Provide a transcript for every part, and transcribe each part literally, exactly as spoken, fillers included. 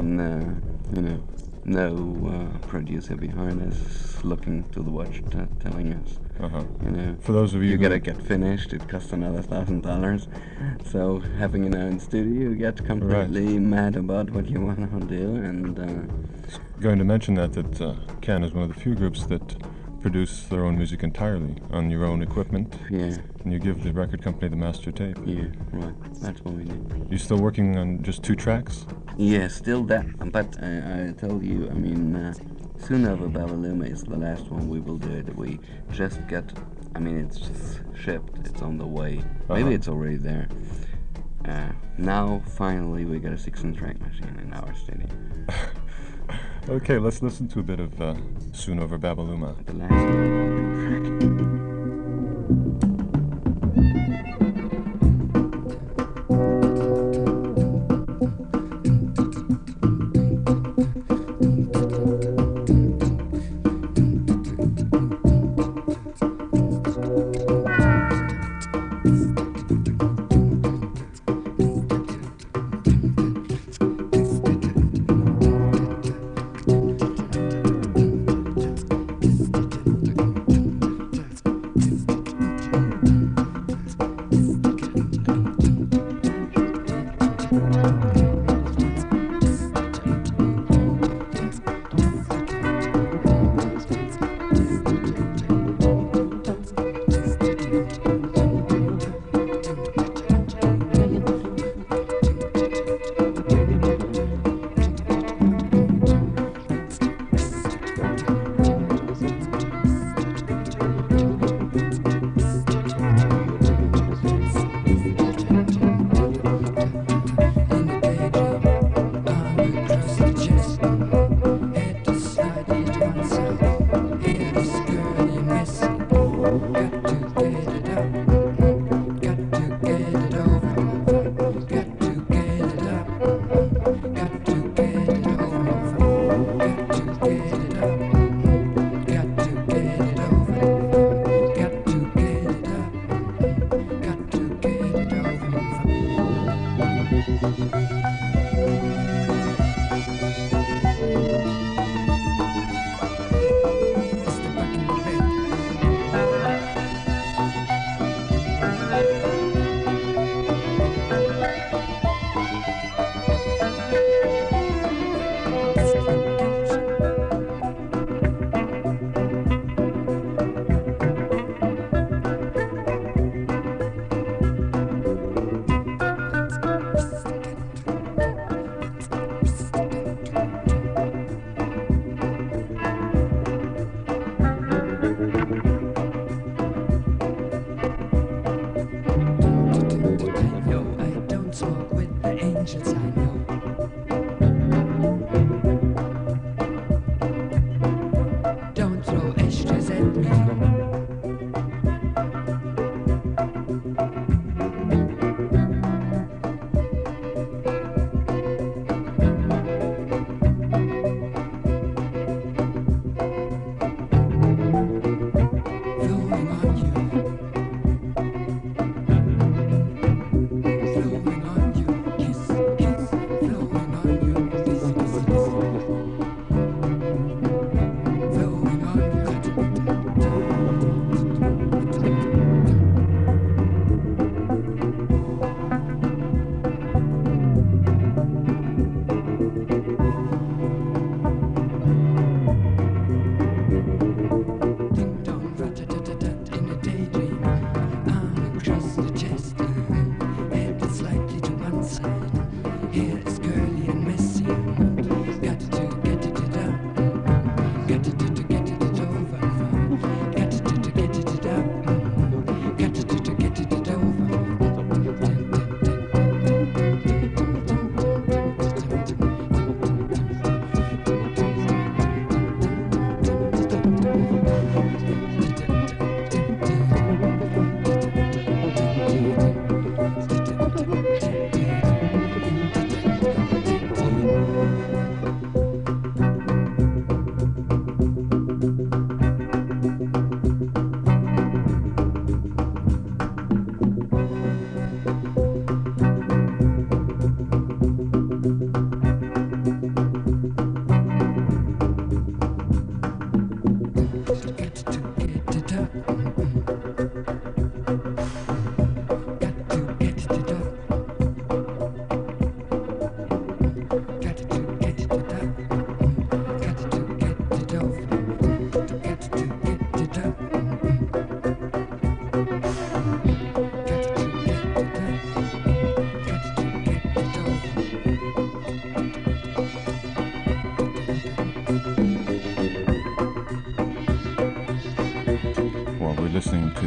uh, you know, no uh, producer behind us looking to the watch, t- telling us, Uh-huh. you know, For those of you you who gotta get finished. It costs another thousand dollars. So having an own studio, you get completely mad about what you wanna do, and uh, going to mention that that uh, Can is one of the few groups that produce their own music entirely on your own equipment, yeah, and you give the record company the master tape. yeah, right. That's what we do. You still working on just two tracks? Yeah, still that. But uh, I told you, I mean, uh, Soon Over Babaluma is the last one we will do it. We just get, I mean, it's just shipped. It's on the way. Maybe Uh-huh. it's already there. Uh, now, finally, we got a sixteen track machine in our studio. Okay, let's listen to a bit of uh, Soon Over Babaluma. The last track.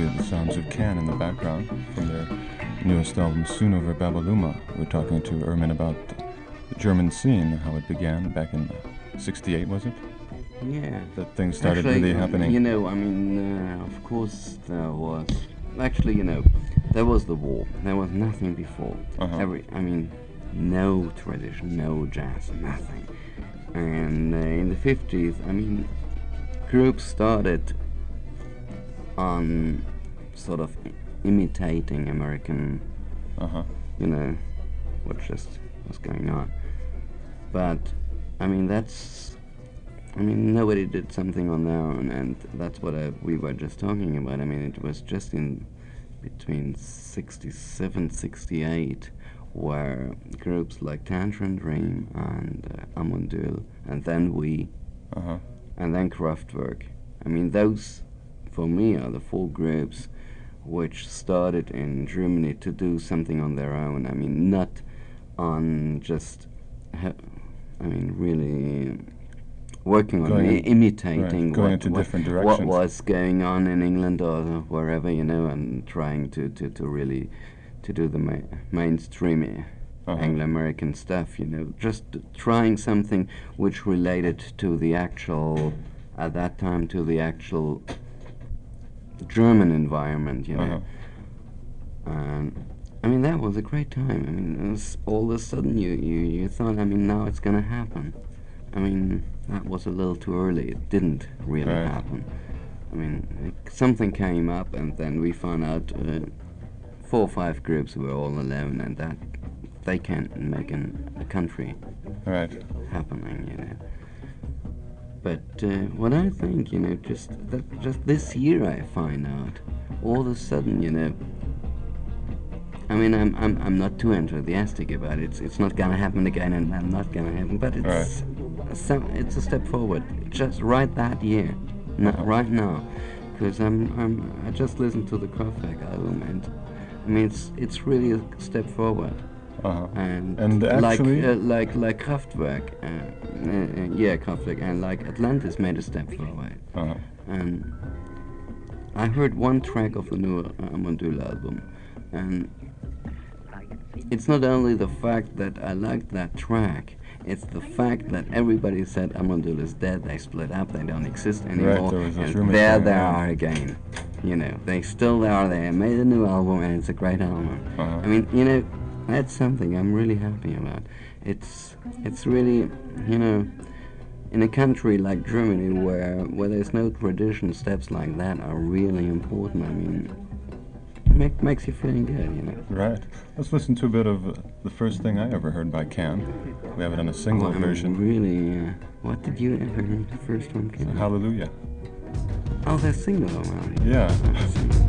actually the sounds of Can in the background from their newest album, Soon Over Babaluma. We're talking to Ermin about the German scene, how it began back in sixty-eight, was it? Yeah. That things started Actually, really happening. You know, I mean, uh, of course there was. Actually, you know, there was the war. There was nothing before. Uh-huh. Every, I mean, no tradition, no jazz, nothing. And uh, in the fifties, I mean, groups started on sort of imitating American, Uh-huh. you know, what just was going on. But, I mean, that's, I mean, nobody did something on their own, and that's what I, we were just talking about. I mean, it was just in between sixty-seven, sixty-eight, where groups like Tangerine Dream and uh, Amundul, and then we, Uh-huh. and then Kraftwerk. I mean, those, for me, are the four groups which started in Germany to do something on their own. I mean, not on just, ha- I mean, really working on Going I- in- imitating right, going what, into what, different what directions. was going on in England or wherever, you know, and trying to, to, to really to do the ma- mainstream Uh-huh. Anglo-American stuff, you know, just trying something which related to the actual, at that time, to the actual German environment, you know. Uh-huh. And I mean, that was a great time. I mean, it was, all of a sudden you, you, you thought, I mean, now it's going to happen. I mean, that was a little too early. It didn't really Right. happen. I mean, it, something came up, and then we found out uh, four or five groups were all alone, and that they can't make an, a country Right. happening, you know. But uh, what I think, you know, just that just this year I find out, all of a sudden, you know. I mean, I'm I'm I'm not too enthusiastic about it. It's it's not gonna happen again, and I'm not gonna happen. But it's a, some, it's a step forward. Just right that year, no, Uh-huh. right now, because I'm I'm I just listened to the Kraftwerk album, and I mean it's it's really a step forward. Uh-huh. And, And like actually- uh, like like Kraftwerk, uh, uh, uh, yeah, Kraftwerk, and like Atlantis made a step forward. Uh-huh. And I heard one track of the new uh, Amundul album, and it's not only the fact that I liked that track, it's the fact that everybody said Amundul is dead, they split up, they don't exist anymore, there was those and rumors there going they around. are again. You know, they still are, they made a new album, and it's a great album. Uh-huh. I mean, you know, that's something I'm really happy about. It's it's really, you know, in a country like Germany where where there's no tradition, steps like that are really important. I mean, it make, makes you feeling good, you know. Right. Let's listen to a bit of uh, the first thing I ever heard by Can. We have it on a single Well, I'm version. really, uh, what did you ever hear the first one? Came out? Hallelujah. Oh, they're single, well. Yeah. Oh, single.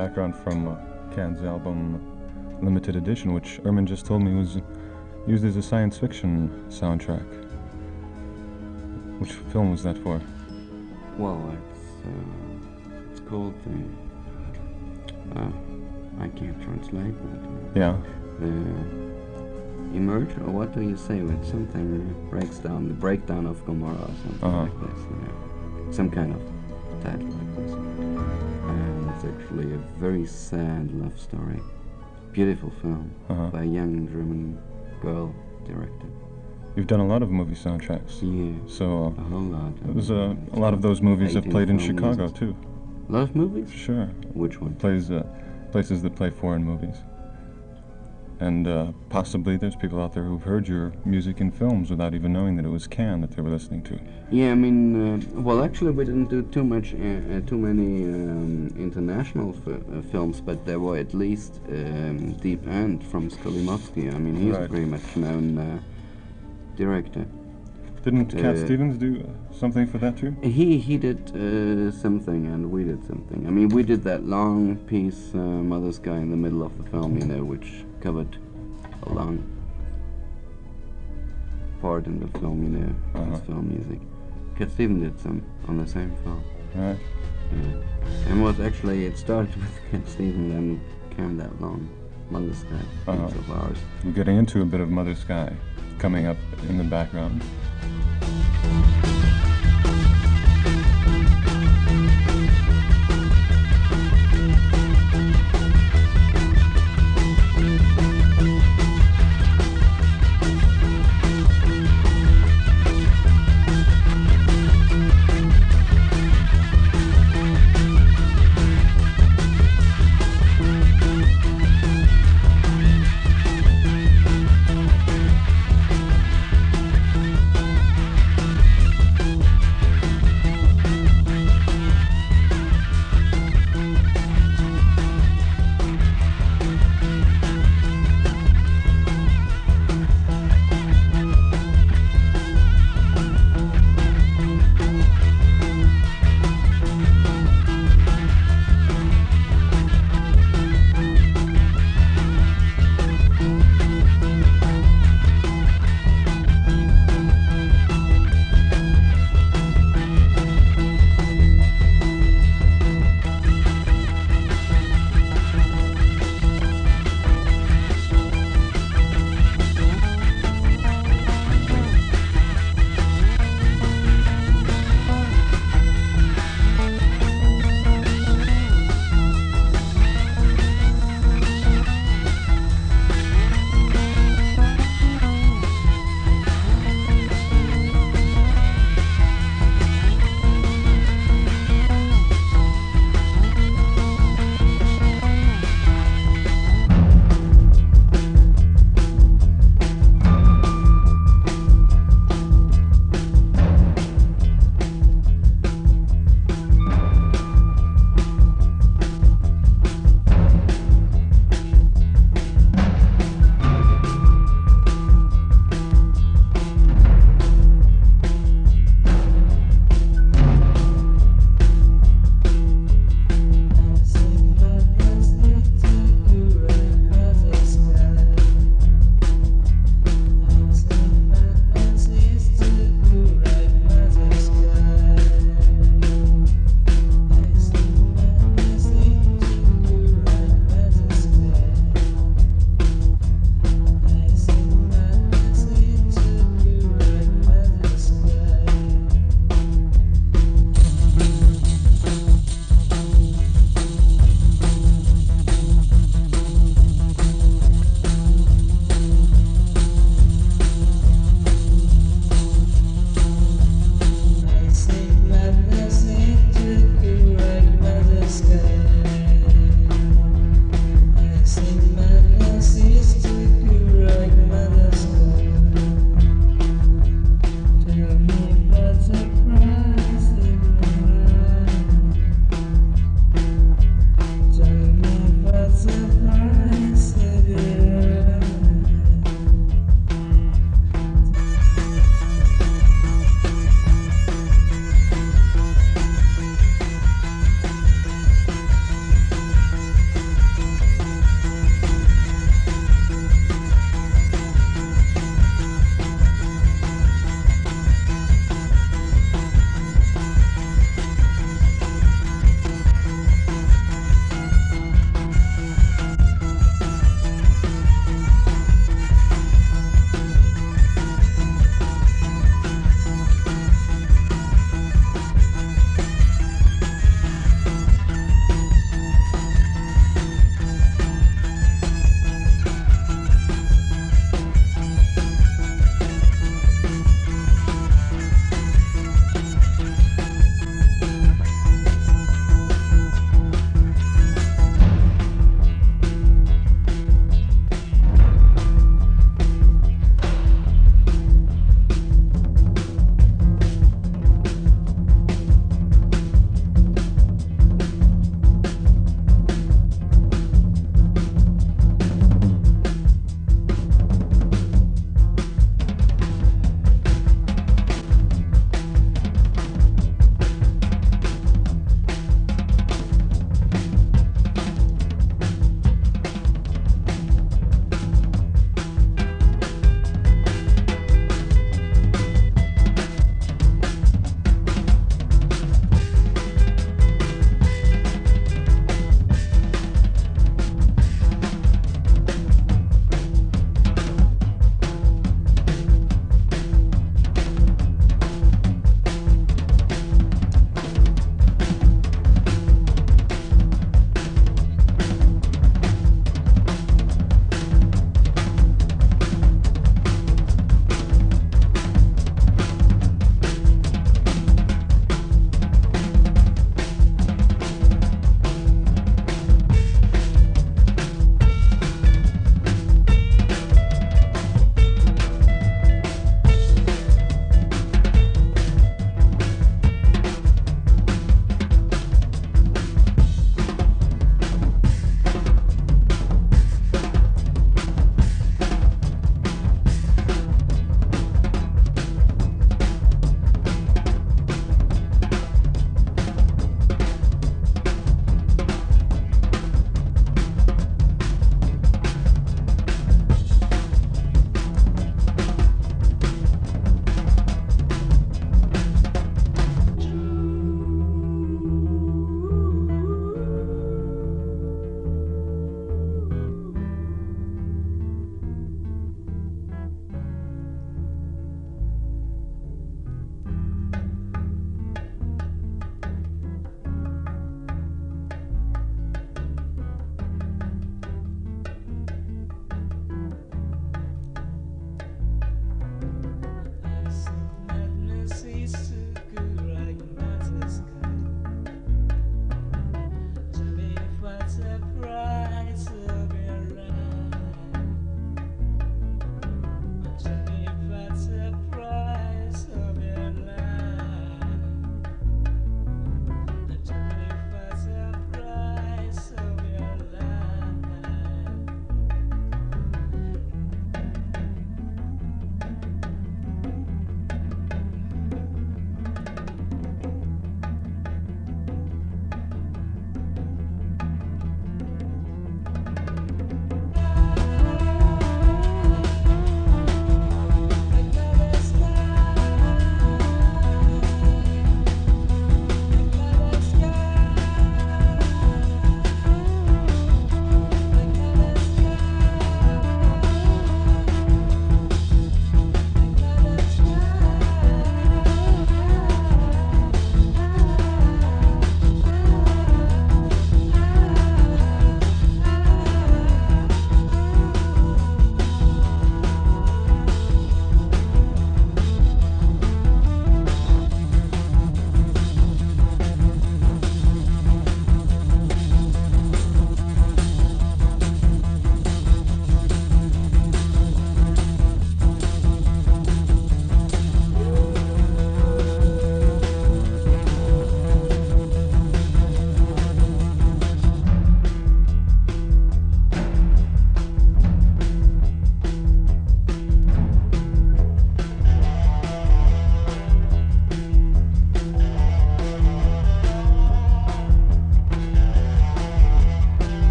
background from uh, Can's album Limited Edition, which Ermin just told me was used as a science fiction soundtrack. Which film was that for? Well, it's uh, it's called the. Uh, I can't translate, but. Uh, Yeah. The Emerge, or what do you say when something breaks down? The breakdown of Gomorrah, or something Uh-huh. like this. You know, some kind of title like this. And it's actually a very sad love story. Beautiful film Uh-huh. by a young German girl director. You've done a lot of movie soundtracks. Yeah, So a whole lot. uh, there's a, a lot of those movies have eighteen played in film Chicago music. too. A lot of movies? Sure. Which one? Plays uh, places that play foreign movies. And uh, possibly there's people out there who've heard your music in films without even knowing that it was Can that they were listening to. Yeah, I mean, uh, well, actually, we didn't do too much, uh, uh, too many um, international f- uh, films, but there were at least um, Deep End from Skolimowski. I mean, he's a Right. very much known uh, director. Didn't Cat Uh, Stevens do uh, something for that too? He he did uh, something, and we did something. I mean, we did that long piece, uh, Mother's Guy, in the middle of the film, you know, which covered a long part in the film, you know, Uh-huh. as film music. Cat Stevens did some on the same film. Right. Yeah. And was actually, it started with Cat Stevens and came that long. Mother's Guy, Uh-huh. piece of ours. We're getting into a bit of Mother Sky coming up in the background.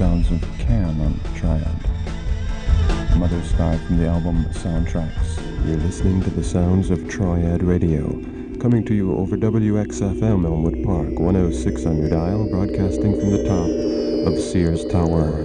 sounds of Can on Triad. Mother Sky from the album Soundtracks. You're listening to the sounds of Triad Radio, coming to you over W X F M Elmwood Park, one oh six on your dial, broadcasting from the top of Sears Tower.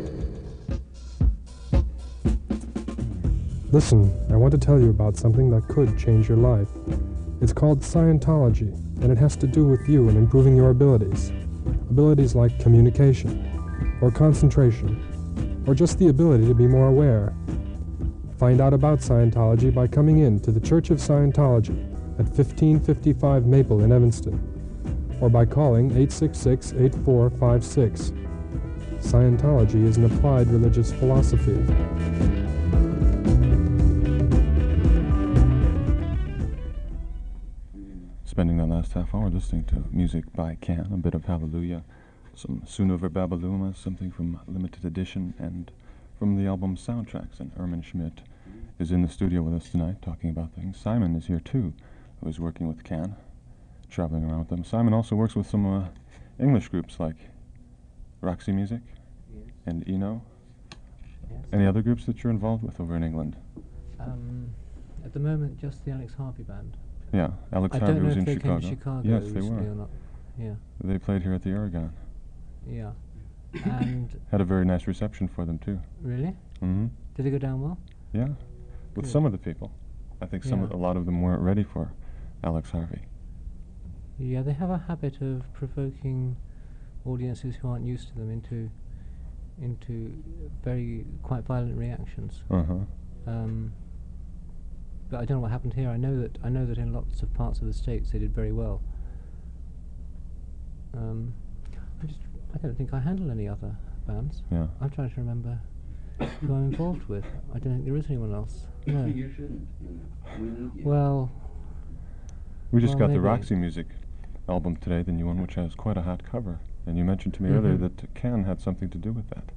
Listen, I want to tell you about something that could change your life. It's called Scientology, and it has to do with you and improving your abilities. Abilities like communication, or concentration, or just the ability to be more aware. Find out about Scientology by coming in to the Church of Scientology at fifteen fifty-five Maple in Evanston, or by calling eight six six, eight four five six. Scientology is an applied religious philosophy. Spending that last half hour listening to music by Can, a bit of Hallelujah, some Soon Over Babaluma, something from Limited Edition, and from the album Soundtracks. And Ermin Schmidt is in the studio with us tonight talking about things. Simon is here too, who is working with Can, traveling around with them. Simon also works with some uh, English groups like Roxy Music yes. and Eno. Yes. Any other groups that you're involved with over in England? Um, at the moment, just the Alex Harvey Band. Yeah, Alex I Harvey don't know was if in they Chicago. came to Chicago Yes, they recently were. or not. Yeah, They played here at the Aragon. yeah. And Had a very nice reception for them too. really, hmm did it go down well? Yeah, with Good. some of the people. I think some Yeah. of, a lot of them weren't ready for Alex Harvey. Yeah, they have a habit of provoking audiences who aren't used to them into into very quite violent reactions. Uh-huh. Um, but I don't know what happened here. I know that I know that in lots of parts of the States they did very well. Um, I just I don't think I handle any other bands. Yeah. I'm trying to remember who I'm involved with. I don't think there is anyone else. No. You shouldn't. You know. We need you. Well, We just Well, got the maybe. Roxy Music album today, the new one, which has quite a hot cover. And you mentioned to me earlier Mhm. that Can had something to do with that.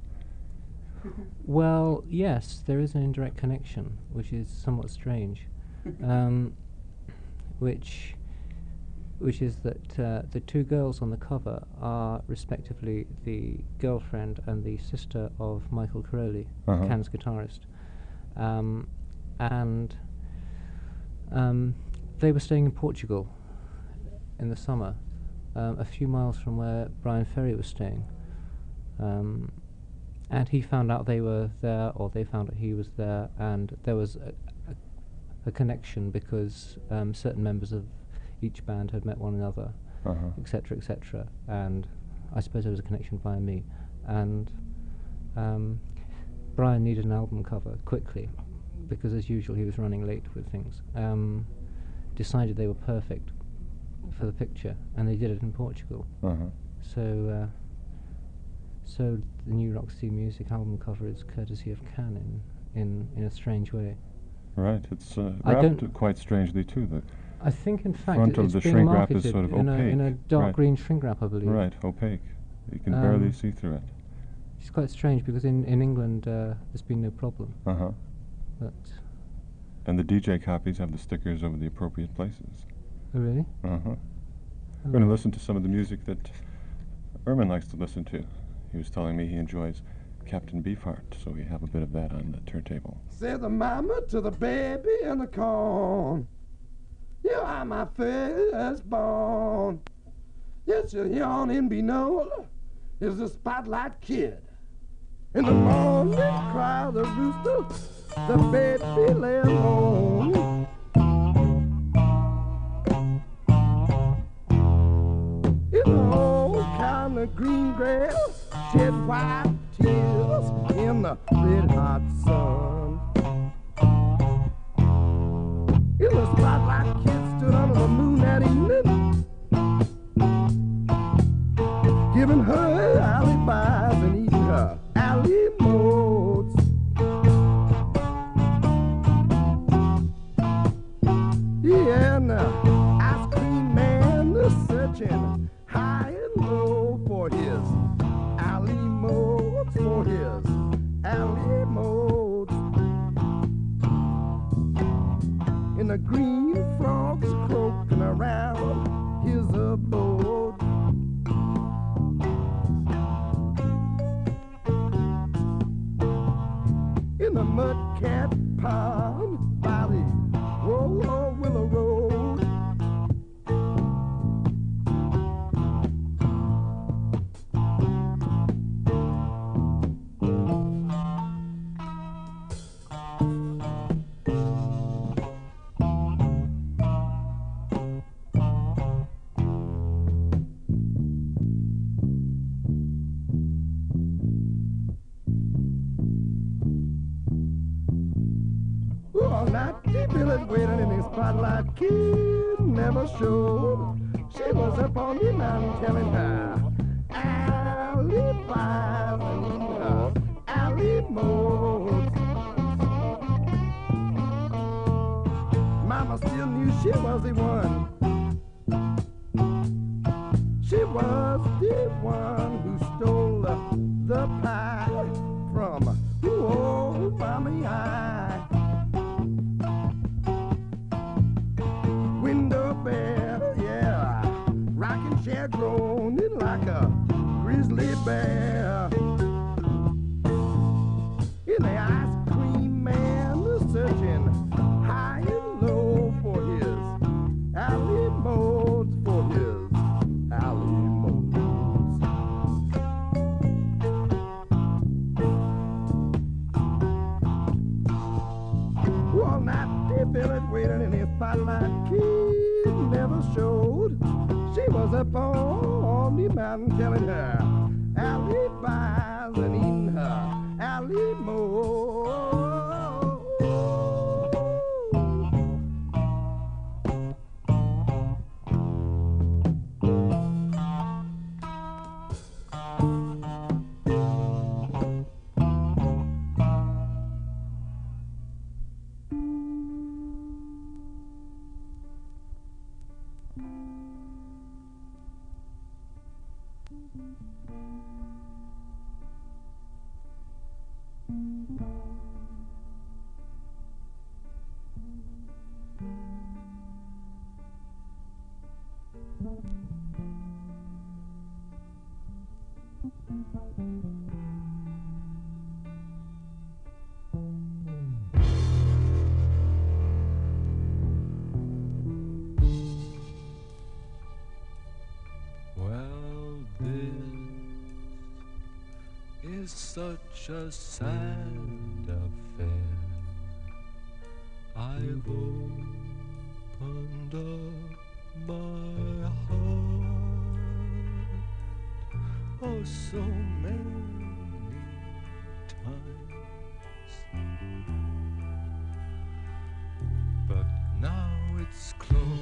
well, yes, there is an indirect connection, which is somewhat strange, um, which which is that uh, the two girls on the cover are respectively the girlfriend and the sister of Michael Caroli, Uh-huh. Can's guitarist, um, and um, they were staying in Portugal in the summer, um, a few miles from where Brian Ferry was staying. Um, and he found out they were there, or they found out he was there, and there was a, a, a connection because um, certain members of each band had met one another, Uh-huh. et cetera, et cetera. And I suppose there was a connection via me. And um, Brian needed an album cover quickly because, as usual, he was running late with things. Um, decided they were perfect for the picture, and they did it in Portugal. Uh-huh. So, uh, so the new Roxy Music album cover is courtesy of Can in, in, in a strange way. Right. It's uh, I wrapped don't- quite strangely too. The I think, in fact, front it, of it's the being shrink wrap is marketed sort of in a, in a opaque, dark right. green shrink wrap, I believe. right, opaque. You can Um, barely see through it. It's quite strange because in, in England uh, there's been no problem. Uh-huh. But And the D J copies have the stickers over the appropriate places. oh, really? Uh-huh. Oh. We're going to listen to some of the music that Ermin likes to listen to. He was telling me he enjoys Captain Beefheart, so we have a bit of that on the turntable. Say the mama to the baby in the corn. You are my firstborn. Yes, you're yawning below is the spotlight kid. In the morning cry the rooster, the baby lay alone. In the old kind of green grass, shed white tears in the red hot sun. In the spotlight, kid stood under the moon that evening, giving her alibis and eating her alley modes. Yeah, and the ice cream man is searching high and low for his alley modes, for his alley modes. And the green frogs croaking around his abode. night the village waiting in the spotlight. Kid never showed. She was up on the mountain telling her alibis and her alimos. Mama still knew she was the one. She was the one who stole the pie from old Mommy I. Window bell, yeah, rocking chair groaning like a grizzly bear. In the ice cream man was searching high and low for his alley modes, for his alley modes. All night the village waiting in his spotlight. Kid never showed. She was up on the mountain telling her alibis and eating her alley modes. Such a sad affair. I've opened up my heart, oh, so many times, but now it's closed.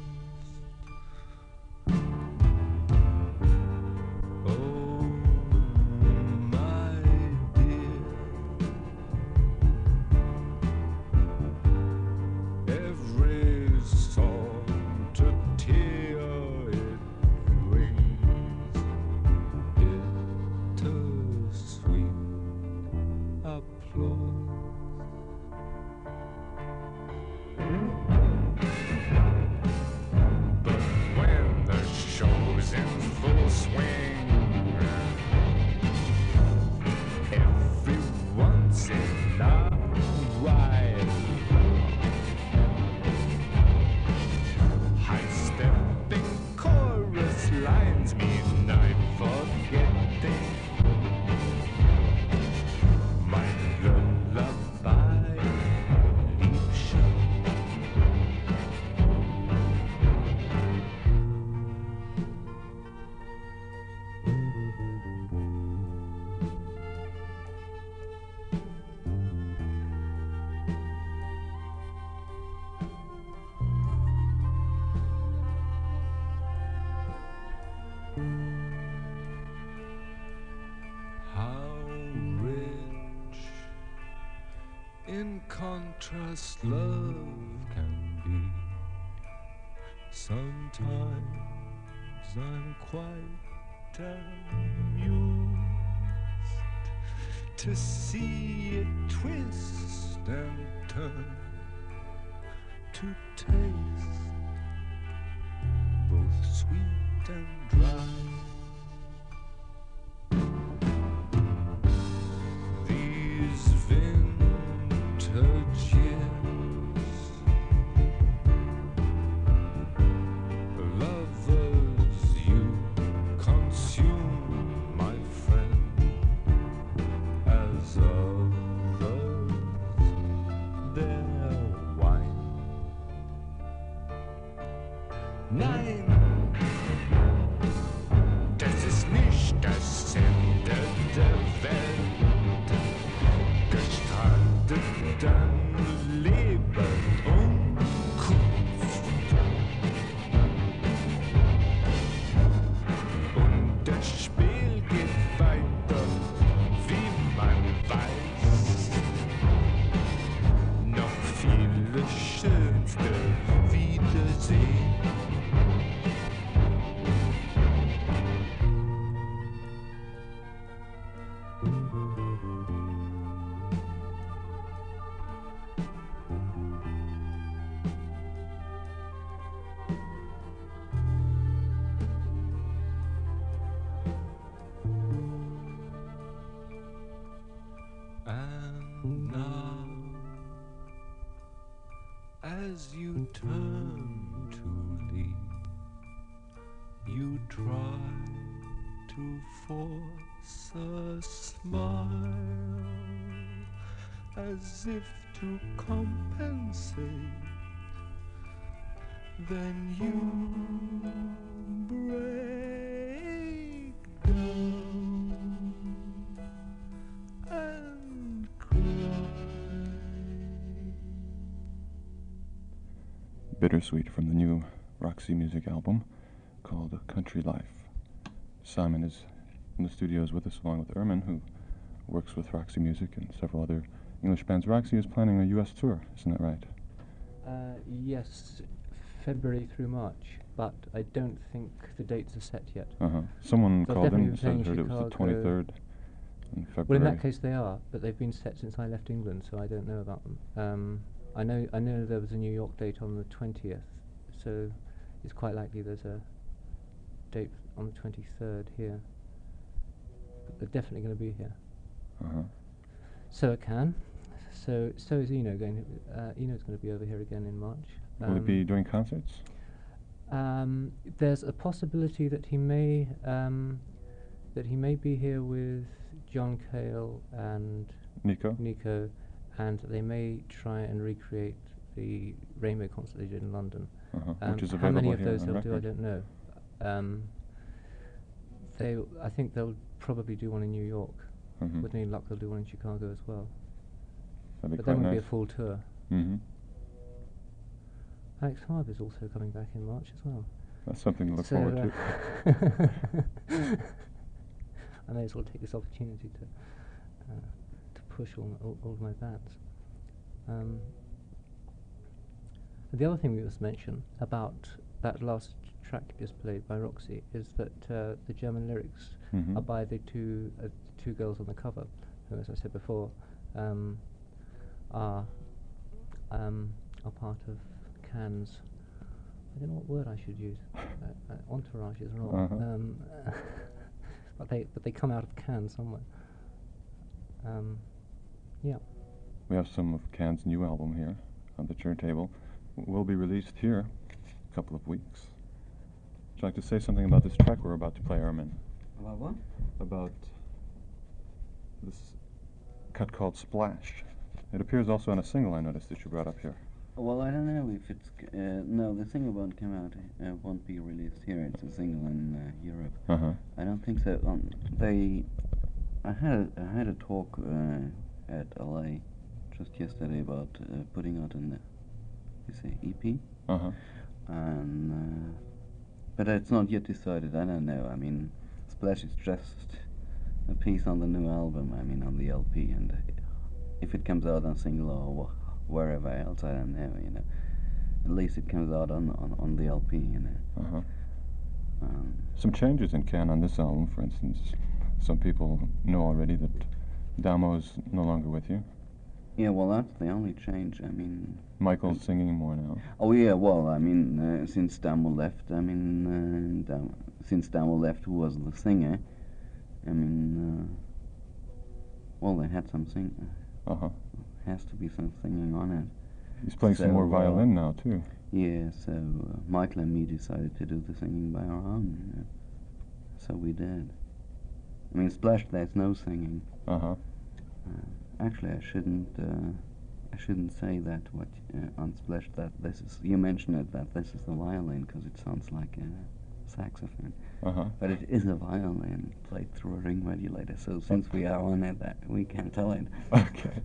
In contrast, love can be. Sometimes I'm quite amused to see it twist and turn, to taste both sweet and dry. These vintage years, lovers, you consume, my friend, as others their wine. Nine Das Spiel geht weiter, wie man weiß. Noch viele schönste Wiedersehen. And now, as you turn to leave, you try to force a smile, as if to compensate. Then you break down and cry. Bittersweet from the new Roxy Music album called Country Life. Simon is in the studios with us along with Ermin, who works with Roxy Music and several other English bands. Roxy is planning a U S tour, isn't that right? Uh, yes, February through March, but I don't think the dates are set yet. Uh-huh. Someone They'll called in definitely and be said playing heard it was the Chicago. twenty-third in February. Well, in that case they are, but they've been set since I left England, so I don't know about them. Um, I know I know there was a New York date on the twentieth, so it's quite likely there's a date on the twenty-third here. But they're definitely going to be here. Uh-huh. So it can. So so is Eno going. To, uh, Eno's going to be over here again in March. Will it be doing concerts? Um, there's a possibility that he may um, that he may be here with John Cale and Nico? Nico, and they may try and recreate the Rainbow concert they did in London. Uh-huh. Um, Which is how available many of here those on they'll do, I record. don't know. Um, they, I think they'll probably do one in New York. Mhm. With any luck, they'll do one in Chicago as well. That'd be But quite that would be a nice. full tour. Mm-hmm. Alex Harb is also coming back in March as well. That's something to look So, forward uh, to. I may as well take this opportunity to uh, to push all, my, all, all of my bands. Um, and the other thing we must mention about that last track you just played by Roxy is that uh, the German lyrics Mhm. are by the two uh, two girls on the cover, who, as I said before, um, are um, are part of Cannes. I don't know what word I should use. uh, uh, entourage is wrong. Uh-huh. Um, but they but they come out of Cannes somewhere. Um, yeah. We have some of Can's new album here on the turntable. W- Will be released here in a couple of weeks. Would you like to say something about this track we're about to play, Ermin? About what? About this cut called Splash. It appears also on a single I noticed that you brought up here. Well, I don't know if it's... c- Uh, no, the single won't come out, uh, won't be released here. It's a single in uh, Europe. Uh-huh. I don't think so. Um, they... I had a, I had a talk uh, at L A just yesterday about uh, putting out an, uh, you say, E P? Uh-huh. And... Uh, but it's not yet decided. I don't know. I mean, Splash is just a piece on the new album. I mean, on the L P. And uh, if it comes out on single or wh- wherever else, I don't know, you know. At least it comes out on on, on the L P, you know. Uh-huh. Um, Some changes in Can on this album, for instance. Some people know already that Damo's no longer with you. yeah, well, that's the only change. I mean... Michael's singing more now. Oh, yeah, well, I mean, uh, since Damo left, I mean, uh, Dam- since Damo left, who was the singer, I mean, uh, well, they had some sing... Uh-huh. has to be some singing on it. He's playing some So, more uh, violin now, too. Yeah, so uh, Michael and me decided to do the singing by our own, you know. So we did. I mean, Splash, there's no singing. Uh-huh. Uh, actually, I shouldn't. Uh, I shouldn't say that. What uh, on Splash that this is. You mentioned it that this is the violin because it sounds like a saxophone, Uh-huh. but it is a violin played through a ring regulator. So since we are on it, that we can tell it. Okay.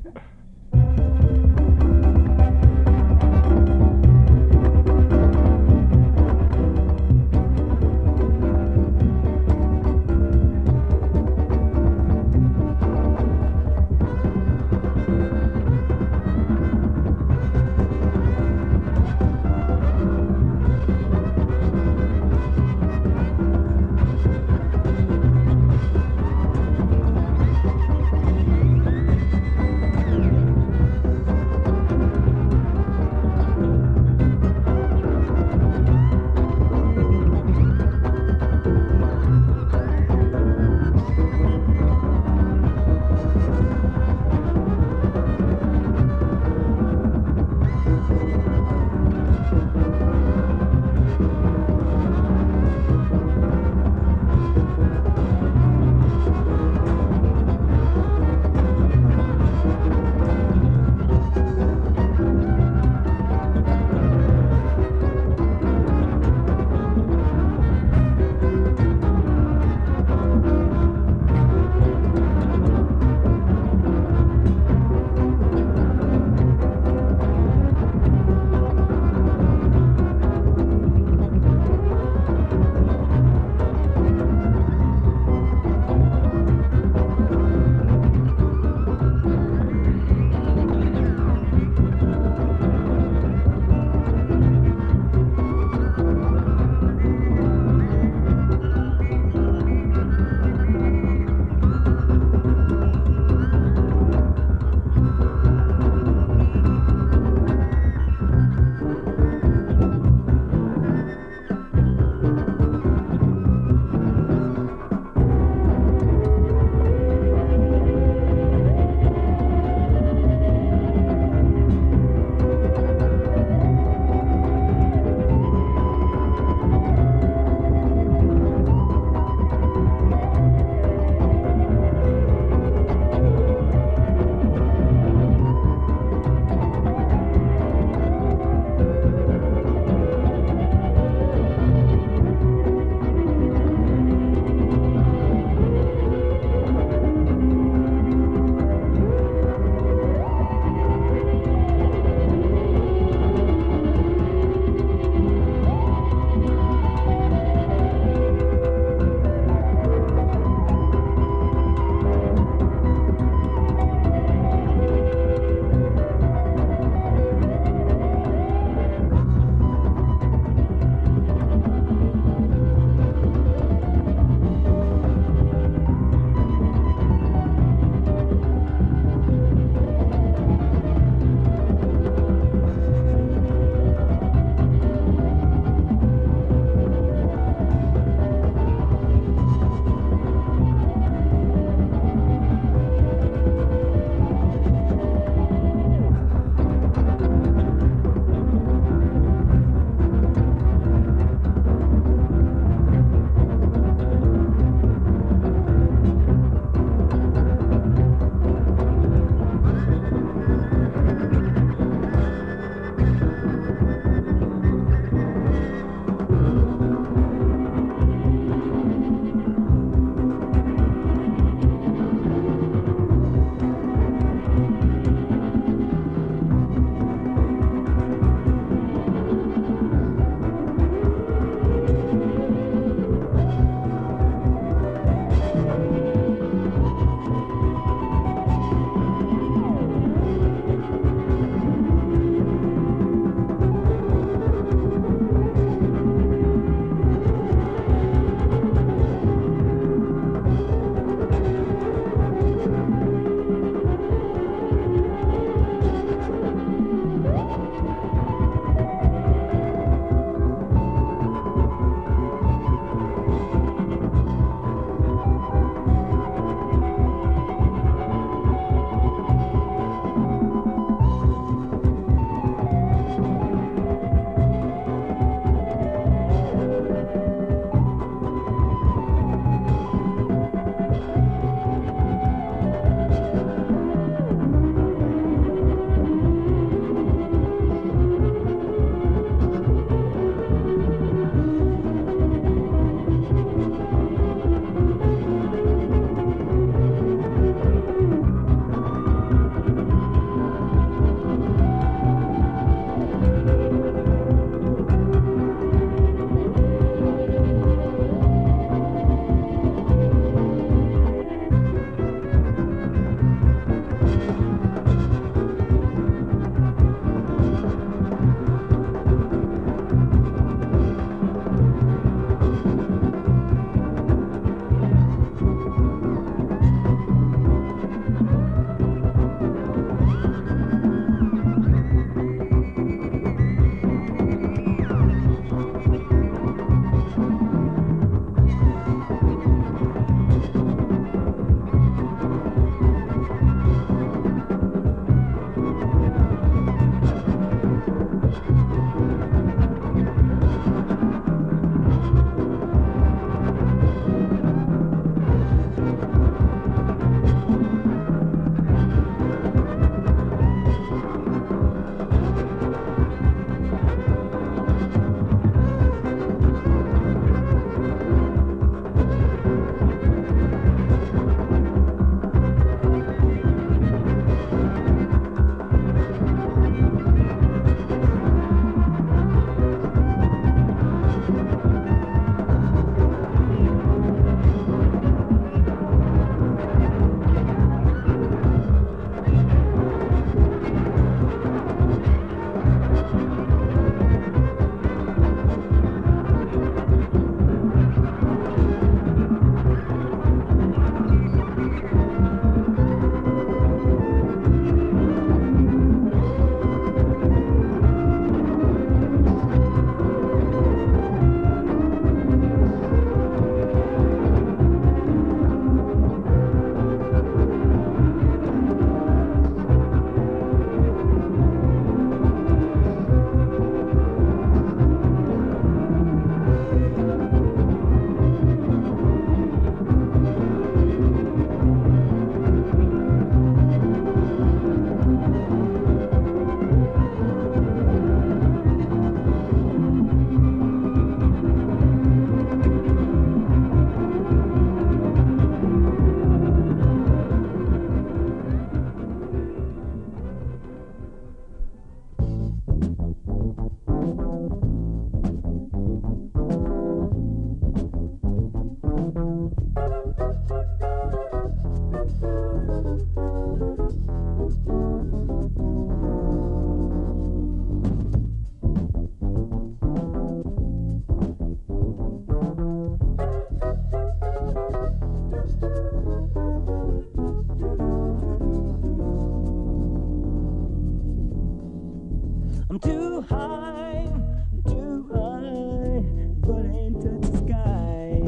I'm too high, too high, but I ain't touch the sky.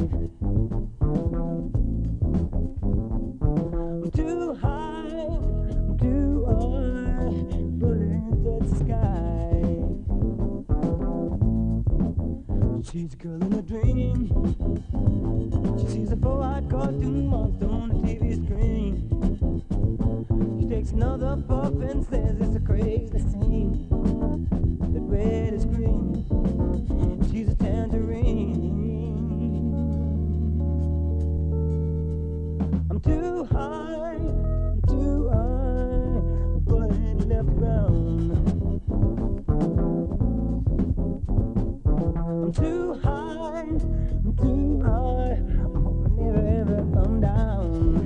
I'm too high, too high, but I ain't touch the sky. She's a girl in a dream. She sees a four-eyed cartoon monster on the T V screen. She takes another puff and says it's a crazy scene. That red is green. She's a tangerine. I'm too high, too high, but I ain't left ground. I'm too high, I'm too high, I hope I never ever come down.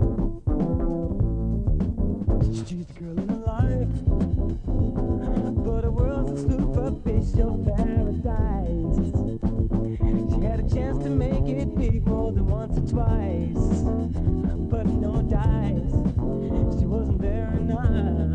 She's the girl in her life, but her world's a superficial paradise. She had a chance to make it big more than once or twice, but no dice, she wasn't very nice.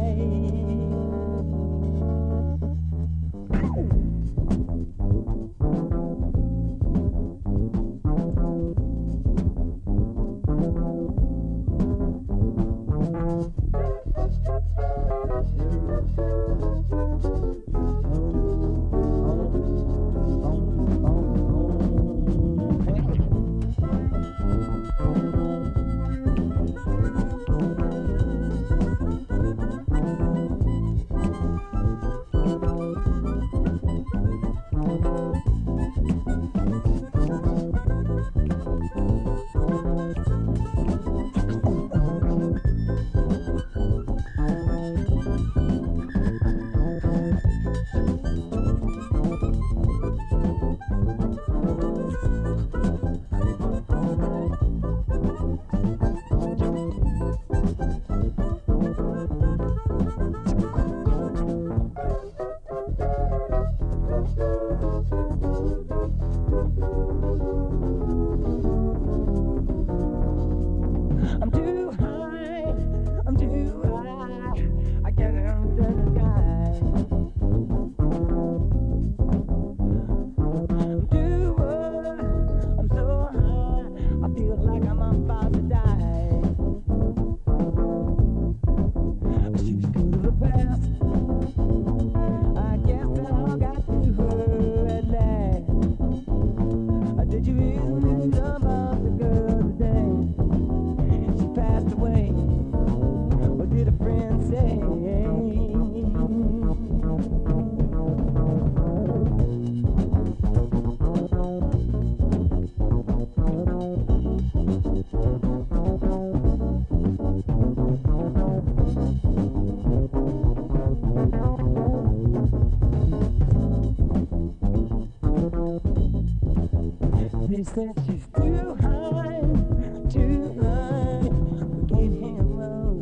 I'm too high, I'm too high, I can't enter the sky. I'm too high, I'm so high, I feel like I'm about to die. She's good of the past, I guess that I got to her at last. Did you hear the news about the girl today? She passed away. What did a friend say? They said she's too high, too high, we can't hear her.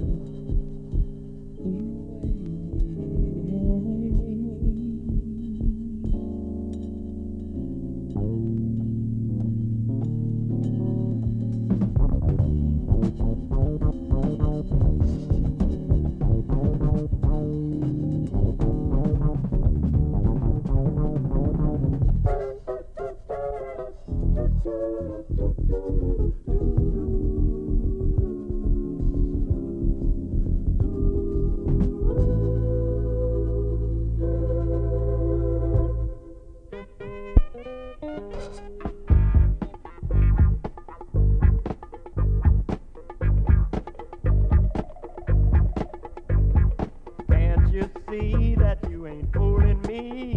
Can't you see that you ain't fooling me?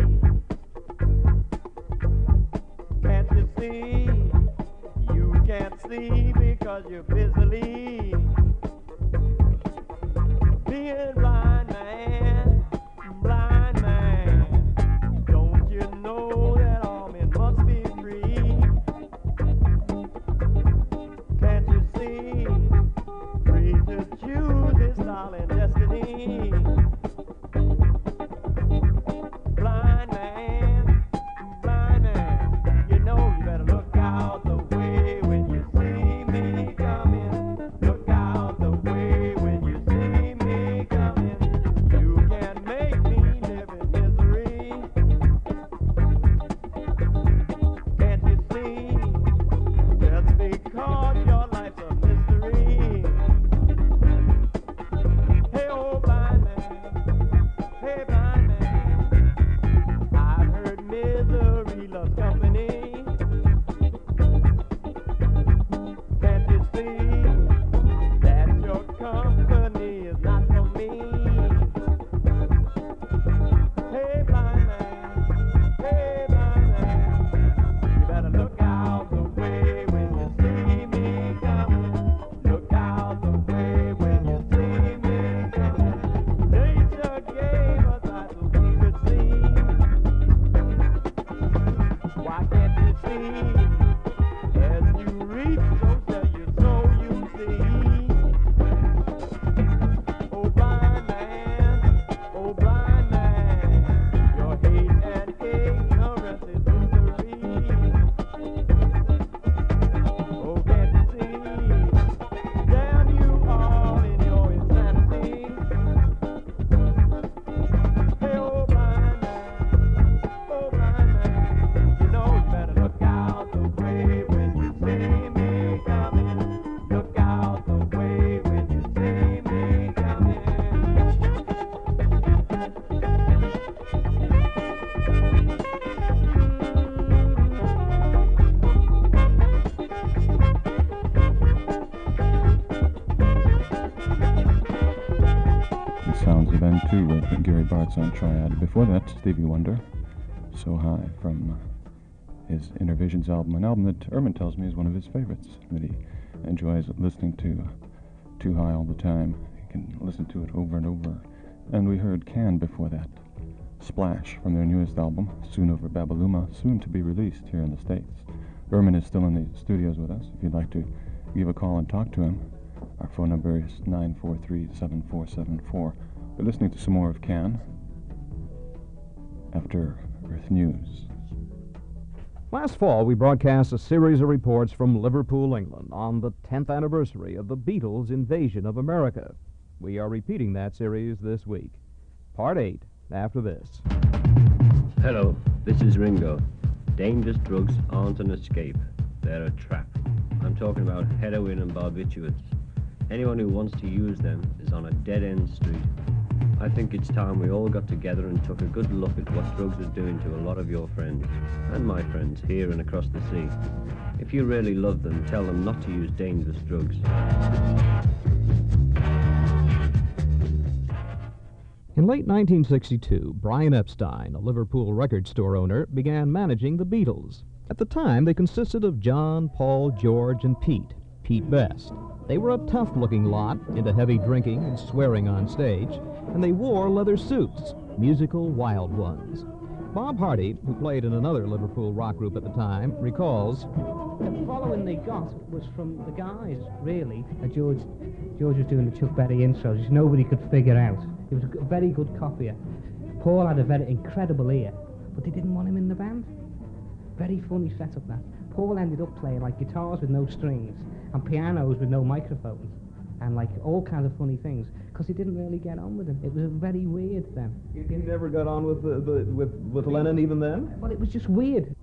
Can't you see? You can't see because you're busily being blind man, blind man. Don't you know that all men must be free? two with Gary Bartz on Triad. Before that, Stevie Wonder, So High, from his Inner Visions album, an album that Ermin tells me is one of his favorites, that he enjoys listening to Too High all the time. He can listen to it over and over. And we heard Can before that, Splash, from their newest album, Soon Over Babaluma, soon to be released here in the States. Ermin is still in the studios with us. If you'd like to give a call and talk to him, our phone number is nine four three, seven four seven four. We're listening to some more of Can after Earth News. Last fall, we broadcast a series of reports from Liverpool, England, on the tenth anniversary of the Beatles' invasion of America. We are repeating that series this week. Part eight, after this. Hello, this is Ringo. Dangerous drugs aren't an escape. They're a trap. I'm talking about heroin and barbiturates. Anyone who wants to use them is on a dead-end street. I think it's time we all got together and took a good look at what drugs are doing to a lot of your friends, and my friends, here and across the sea. If you really love them, tell them not to use dangerous drugs. In late nineteen sixty-two, Brian Epstein, a Liverpool record store owner, began managing the Beatles. At the time, they consisted of John, Paul, George, and Pete, Pete Best. They were a tough-looking lot, into heavy drinking and swearing on stage, and they wore leather suits, musical wild ones. Bob Hardy, who played in another Liverpool rock group at the time, recalls, The following they got was from the guys, really. Uh, George George was doing the Chuck Berry intros, which nobody could figure out. He was a g- very good copier. Paul had a very incredible ear, but they didn't want him in the band. Very funny setup, that. Paul ended up playing like guitars with no strings and pianos with no microphones and like all kinds of funny things because he didn't really get on with him. It was very weird then. He never got on with, the, the, with, with Lennon even then? Well, it was just weird.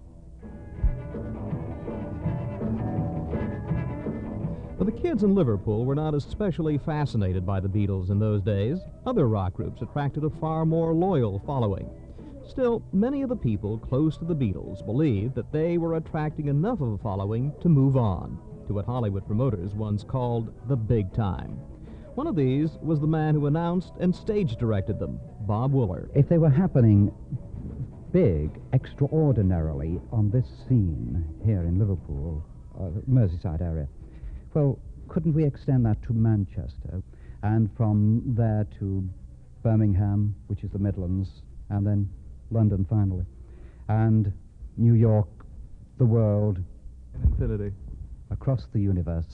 But the kids in Liverpool were not especially fascinated by the Beatles in those days. Other rock groups attracted a far more loyal following. Still, many of the people close to the Beatles believed that they were attracting enough of a following to move on to what Hollywood promoters once called the big time. One of these was the man who announced and stage directed them, Bob Wooler. If they were happening big, extraordinarily on this scene here in Liverpool, uh, Merseyside area, well, couldn't we extend that to Manchester and from there to Birmingham, which is the Midlands, and then London finally, and New York, the world, Infinity, across the universe.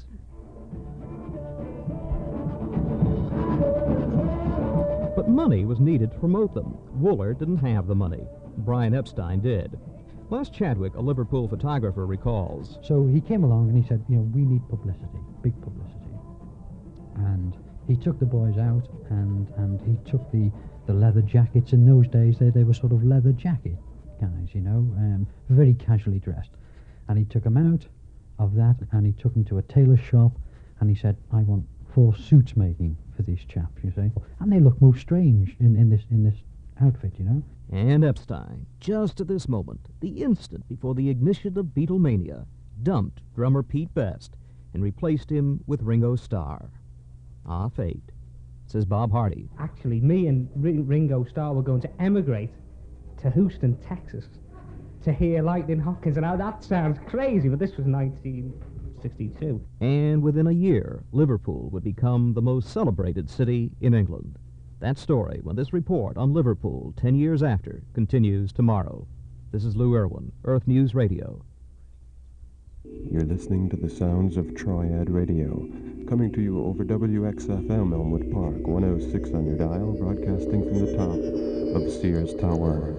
But money was needed to promote them. Wooler didn't have the money. Brian Epstein did. Les Chadwick, a Liverpool photographer, recalls. So he came along and he said, you know, we need publicity, big publicity. And he took the boys out and, and he took the, the leather jackets. In those days, they, they were sort of leather jacket guys, you know, um, very casually dressed. And he took them out of that and he took them to a tailor shop and he said, I want four suits making for these chaps, you see. And they look most strange in, in this in this outfit, you know. And Epstein, just at this moment, the instant before the ignition of Beatlemania, dumped drummer Pete Best and replaced him with Ringo Starr. Ah, fate, says Bob Hardy. Actually, me and Ring- Ringo Starr were going to emigrate to Houston, Texas, to hear Lightning Hopkins. And now that sounds crazy, but this was nineteen sixty-two. And within a year, Liverpool would become the most celebrated city in England. That story, when this report on Liverpool ten years after, continues tomorrow. This is Lou Irwin, Earth News Radio. You're listening to the sounds of Triad Radio, coming to you over W X F M Elmwood Park, one oh six on your dial, broadcasting from the top of Sears Tower.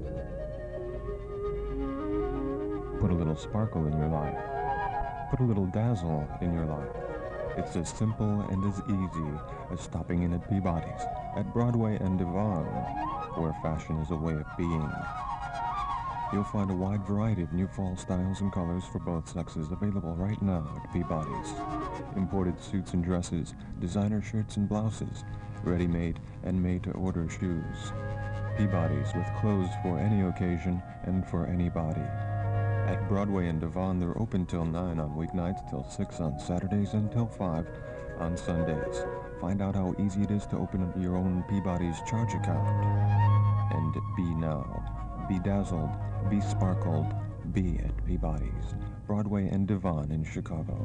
Put a little sparkle in your life. Put a little dazzle in your life. It's as simple and as easy as stopping in at Peabody's, at Broadway and Devon, where fashion is a way of being. You'll find a wide variety of new fall styles and colors for both sexes available right now at Peabody's. Imported suits and dresses, designer shirts and blouses, ready-made and made-to-order shoes. Peabody's, with clothes for any occasion and for anybody. At Broadway and Devon, they're open till nine on weeknights, till six on Saturdays, and till five on Sundays. find out how easy it is to open up your own Peabody's charge account. And be now, be dazzled, be sparkled, be at Peabody's, Broadway and Devon in Chicago.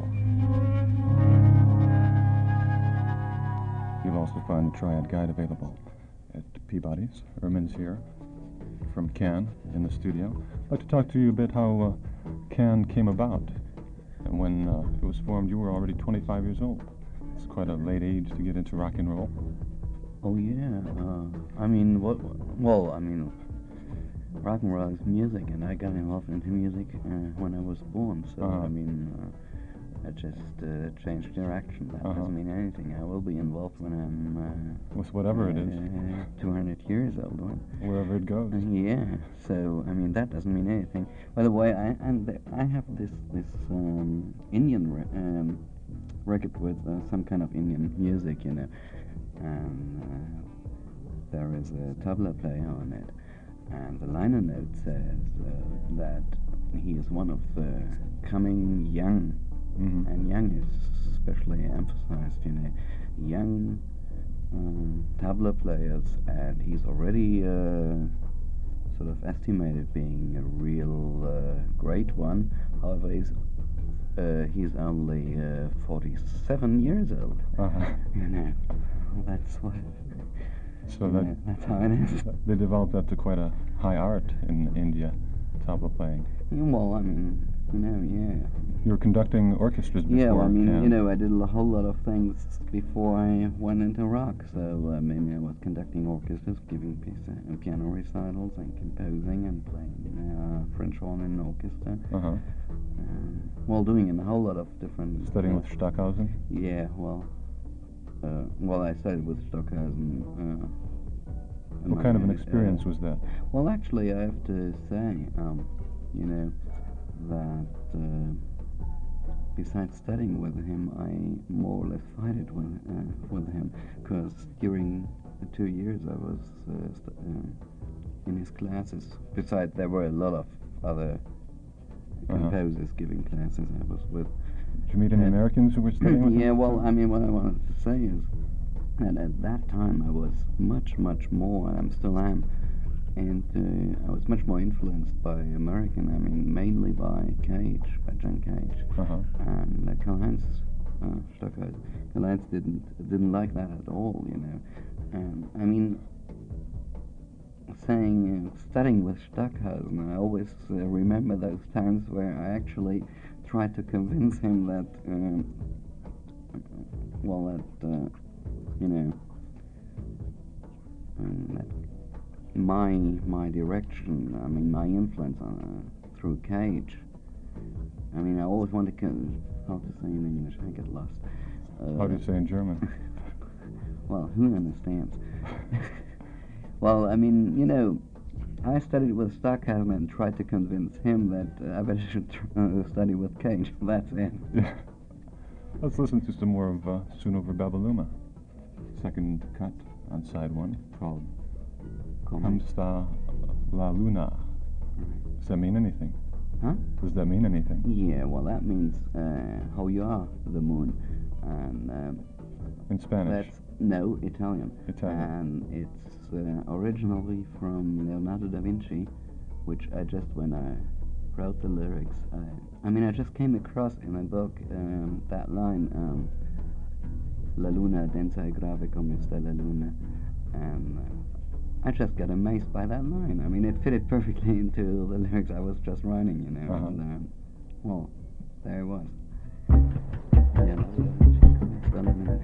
You'll also find the Triad Guide available at Peabody's. Ermin's here from Can in the studio. I'd like to talk to you a bit how uh, Can came about. And when uh, it was formed, you were already twenty-five years old. It's quite a late age to get into rock and roll. Oh yeah, uh, I mean, what? Well, I mean, rock and roll is music, and I got involved into music uh, when I was born. So Uh-huh. I mean, uh, I just uh, changed direction. That Uh-huh. doesn't mean anything. I will be involved when I'm uh, With whatever it is. uh, two hundred years old. When, Wherever it goes. uh, yeah. So I mean, that doesn't mean anything. By the way, I and th- I have this this um, Indian re- um, record with uh, some kind of Indian music, you know. And uh, there is a tabla player on it, and the liner note says uh, that he is one of the coming young, Mhm. and young is especially emphasized, you know, young um, tabla players, and he's already uh, sort of estimated being a real uh, great one. However, he's uh, he's only uh, forty-seven years old. Uh-huh. You know, that's what. So you that know, that's how it is. they developed that to quite a high art in India, tabla playing. Yeah, well, I mean, you know, yeah. You were conducting orchestras before. Yeah, well, I mean, Can. you know, I did a whole lot of things before I went into rock. So, I mean, I was conducting orchestras, giving piece, uh, piano recitals, and composing, and playing uh, French horn in orchestra. Uh-huh. Um, well, doing a whole lot of different. Studying uh, with Stockhausen? Yeah, well, uh, well, I studied with Stockhausen. Uh, What kind of an uh, experience was that? Well, actually, I have to say, um, you know, that uh, besides studying with him, I more or less fighted with uh, with him, because during the two years I was uh, st- um, in his classes. Besides, there were a lot of other Uh-huh. composers giving classes I was with. Did you meet any Uh, Americans who were studying with him? Yeah, well, I mean, what I wanted to say is that at that time I was much, much more, and I still am, and uh, I was much more influenced by American, I mean, mainly by Cage, by John Cage, Uh-huh. and uh, Karl-Heinz uh, Stockhausen. Karl-Heinz didn't, didn't like that at all, you know. Um, I mean, saying, uh, studying with Stockhausen, I always uh, remember those times where I actually tried to convince him that, um, well, that, uh, you know, um, that my my direction, I mean, my influence on uh, through Cage. I mean, I always wanted to, con- how to say in English, I get lost. Uh, How do you say in German? Well, who understands? Well, I mean, you know, I studied with Stockhausen and tried to convince him that uh, I better should tr- uh, study with Cage. That's it. Yeah. Let's listen to some more of uh, Soon Over Babaluma. Second cut on side one called Kamsta La Luna. Does that mean anything? Huh? Does that mean anything? Yeah, well, that means uh, how you are, the moon. And um, In Spanish? that's, no, Italian. Italian. And it's uh, originally from Leonardo da Vinci, which I just, when I wrote the lyrics, I, I mean, I just came across in a book um, that line, um, La luna densa e grave come sta la luna. And uh, I just got amazed by that line. I mean, it fitted perfectly into the lyrics I was just writing, you know. Uh-huh. And, um, well, there it was. Leonardo da Vinci, come sta la luna.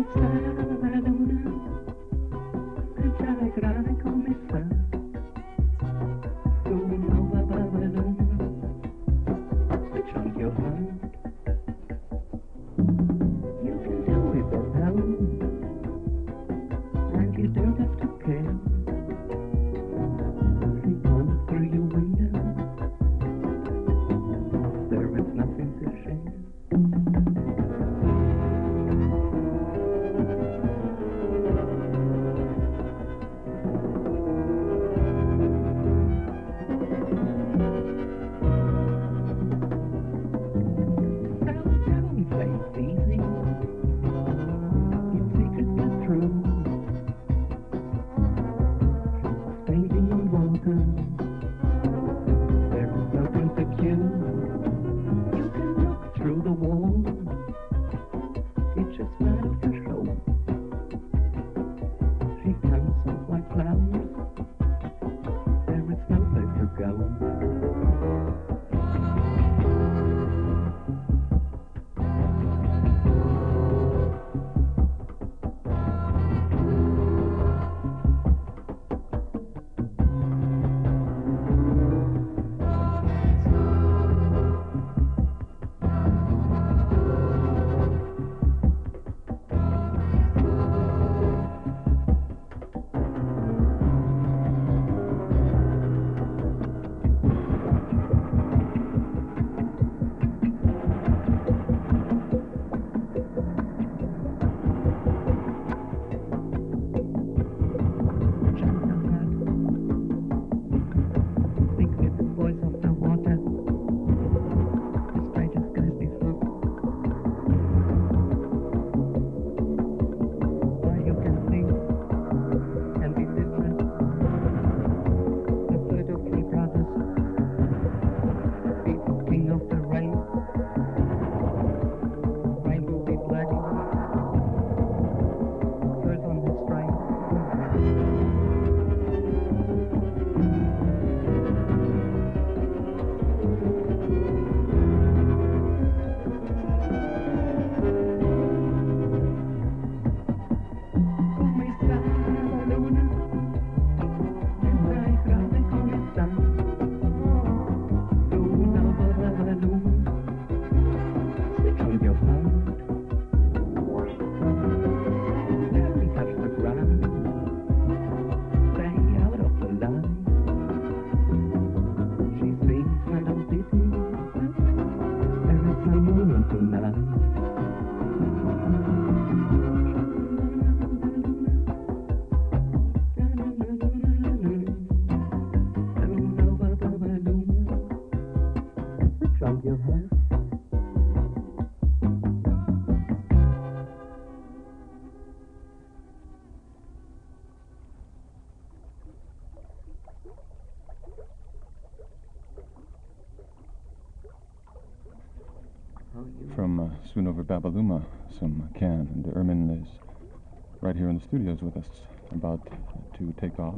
From uh, soon over Babaluma, some Can, and Ermin is right here in the studios with us, about to take off.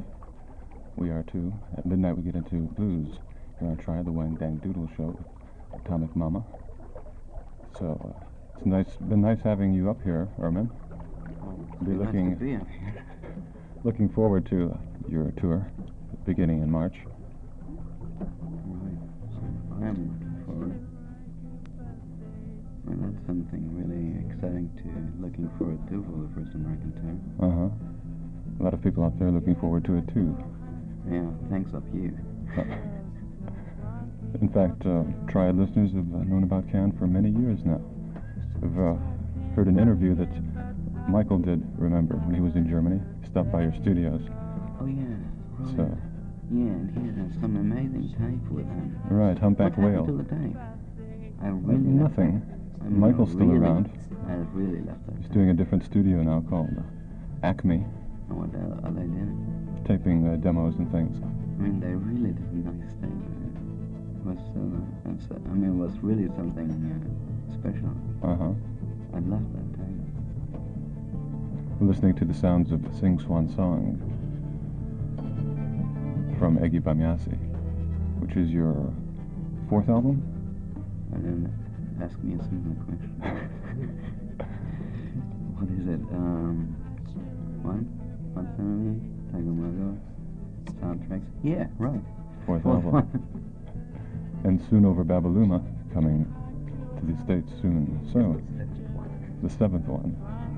We are too. At midnight we get into blues here on Try the Wang Dang Doodle Show with Atomic Mama. So uh, it's nice, been nice having you up here, Ermin. Oh, Be nice looking, to be up here. looking forward to uh, your tour beginning in March. Right, so I am looking forward. Well, that's something really exciting to looking forward to for the first American tour. Uh-huh. A lot of people out there looking forward to it, too. Yeah, thanks up you. In fact, uh, Triad listeners have uh, known about Can for many years now. I've uh, heard an interview that Michael did, remember, when he was in Germany. He stopped by your studios. Oh, yeah, right. So, yeah, and he has some amazing tape with him. right, Humpback what Whale. happened to the tape? I Uh, really nothing. I mean, Michael's still really, around. I really left that. He's doing a different studio now called uh, Acme, Oh, what the hell are they doing? taping uh, demos and things. I mean, they really did a nice thing. It was, uh, it's, uh, I mean, it was really something uh, special. Uh-huh. I loved that tape. We're listening to the sounds of Sing Swan Song from Eggy Bamiasi, which is your fourth album? I don't know. Ask me a similar question. What is is it? Um, what? What's that movie? Tagomago? Soundtracks? Yeah, right. Fourth Fourth album. one. And Soon Over Babaluma coming to the States soon. So, the seventh one.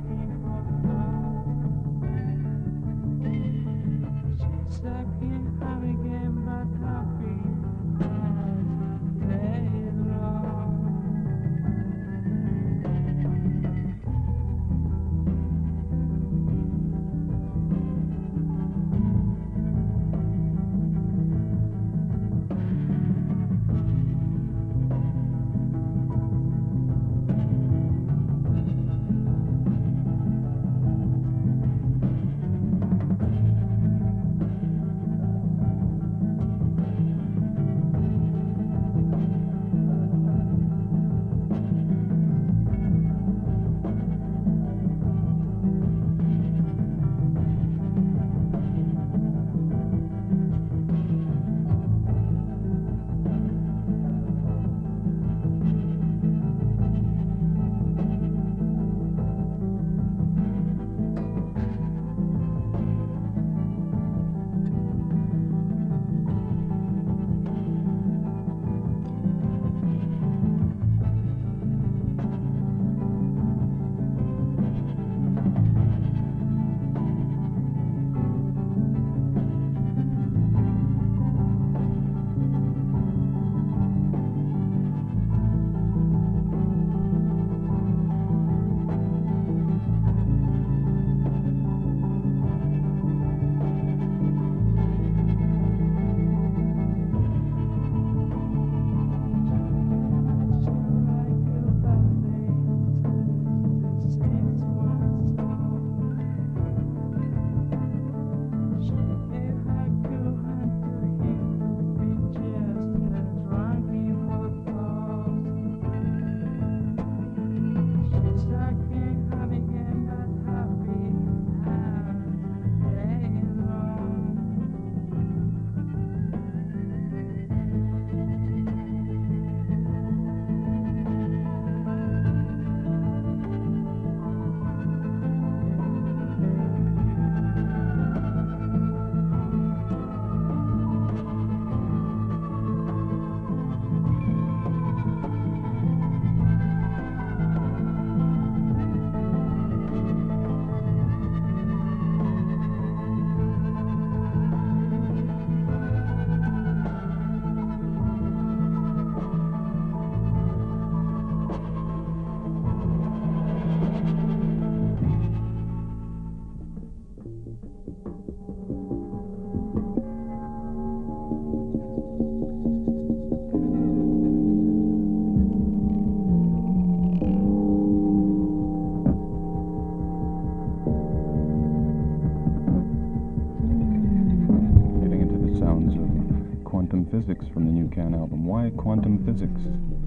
Physics from the new Can album. Why quantum physics?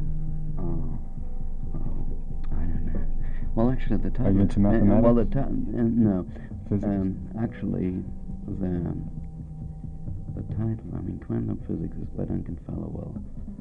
Oh, oh, I don't know. Well, actually, the title. Are you into uh, mathematics? well, the ti- uh, no. Physics. Um, actually, the the title. I mean, quantum physics is by Duncan Fallowell,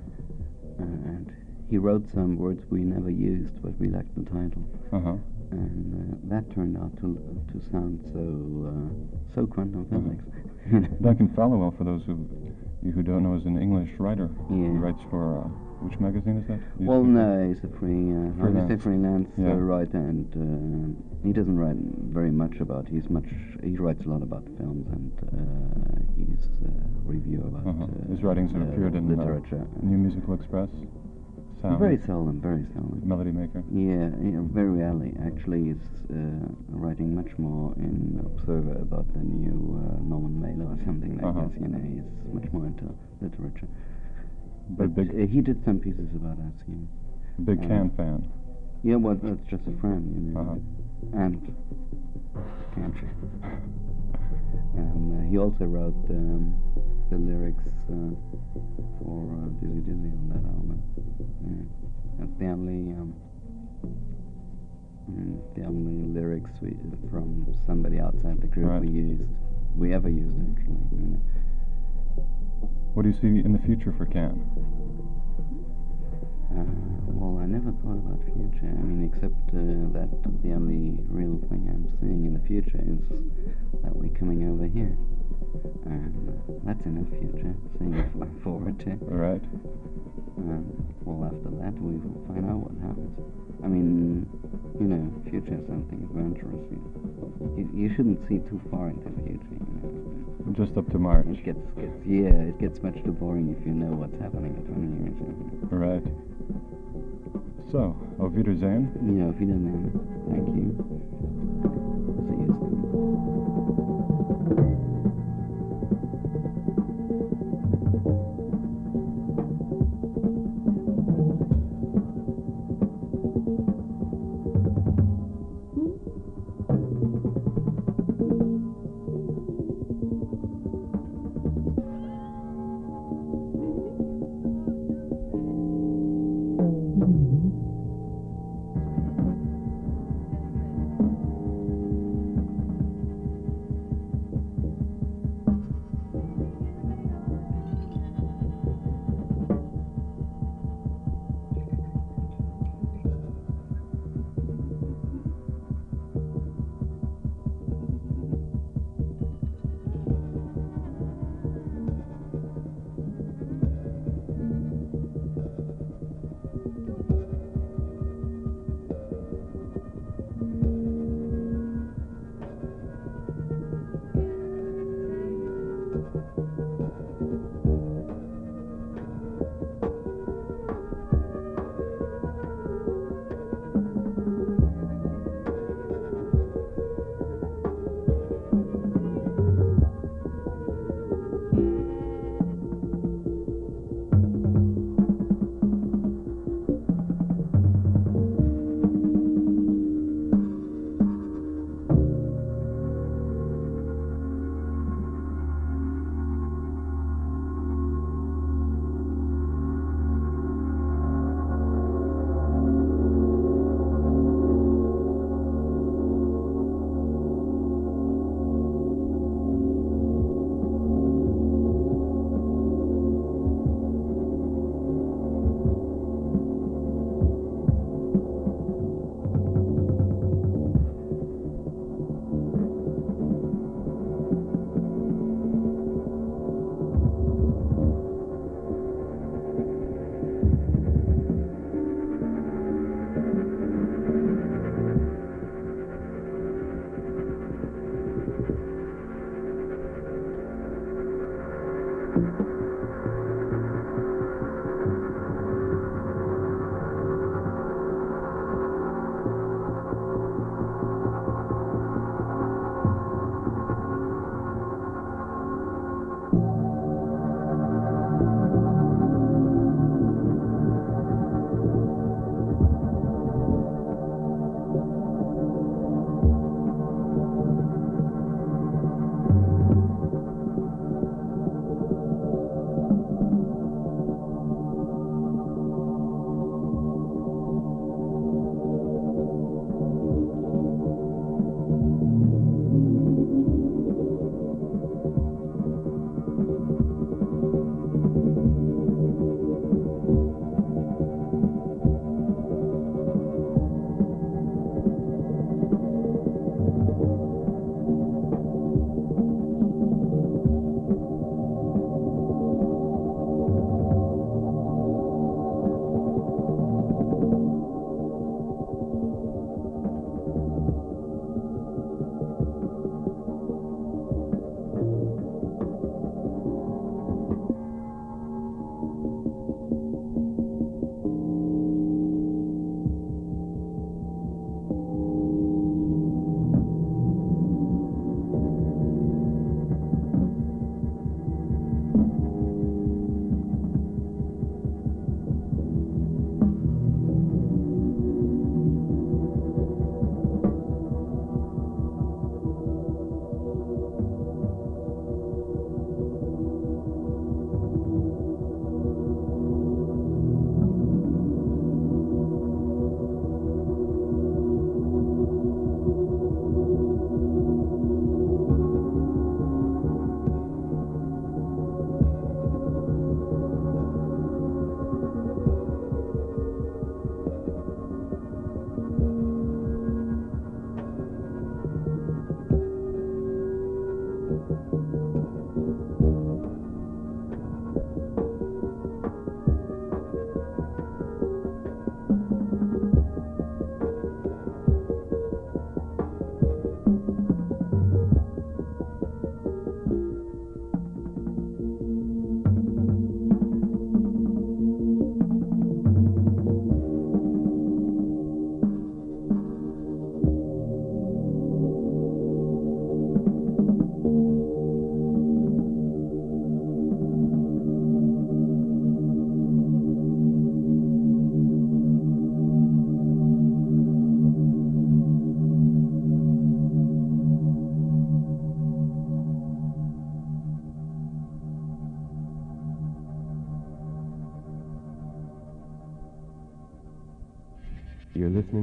uh, and he wrote some words we never used, but we liked the title. Uh huh. And uh, that turned out to to sound so uh, so quantum physics. Uh-huh. Duncan Fallowell, for those who you who don't know, is an English writer. Yeah. He writes for uh, which magazine is that? You Well, speak- no, he's a free, uh, Freelance. he's a freelance Yeah. uh, writer, and uh, he doesn't write very much about. He's much. He writes a lot about films, and uh, he's a review about Uh-huh. uh, His writings have uh, appeared in uh, literature. New Musical Express. Sound. Very seldom, very seldom. Melody Maker. Yeah, yeah, very rarely. Actually, he's uh, writing much more in Observer about the new uh, Norman Mailer or something like Uh-huh. this. You know, he's much more into literature. But But big, uh, he did some pieces about us. Yeah. big uh, Can fan. Yeah, well, that's just a friend, you know. Uh-huh. And cancer. And uh, he also wrote um, the lyrics uh, for uh, Dizzy Dizzy on that album. Yeah. That's the only, um, mm, the only lyrics we from somebody outside the group Right. we used, we ever used actually. You know. What do you see in the future for Can? Uh, Well, I never thought about future. I mean, except uh, that the only real thing I'm seeing in the future is that we're coming over here. And uh, that's enough future, seeing it f- forward to. Right. Um, well, after that, we will find out what happens. I mean, you know, future is something adventurous. You, you, you shouldn't see too far into the future, you know. Just up to March. It gets, gets, yeah, it gets much too boring if you know what's happening in twenty years. You know. Right. So, auf Wiedersehen. Yeah, auf Wiedersehen. Thank you. See you soon.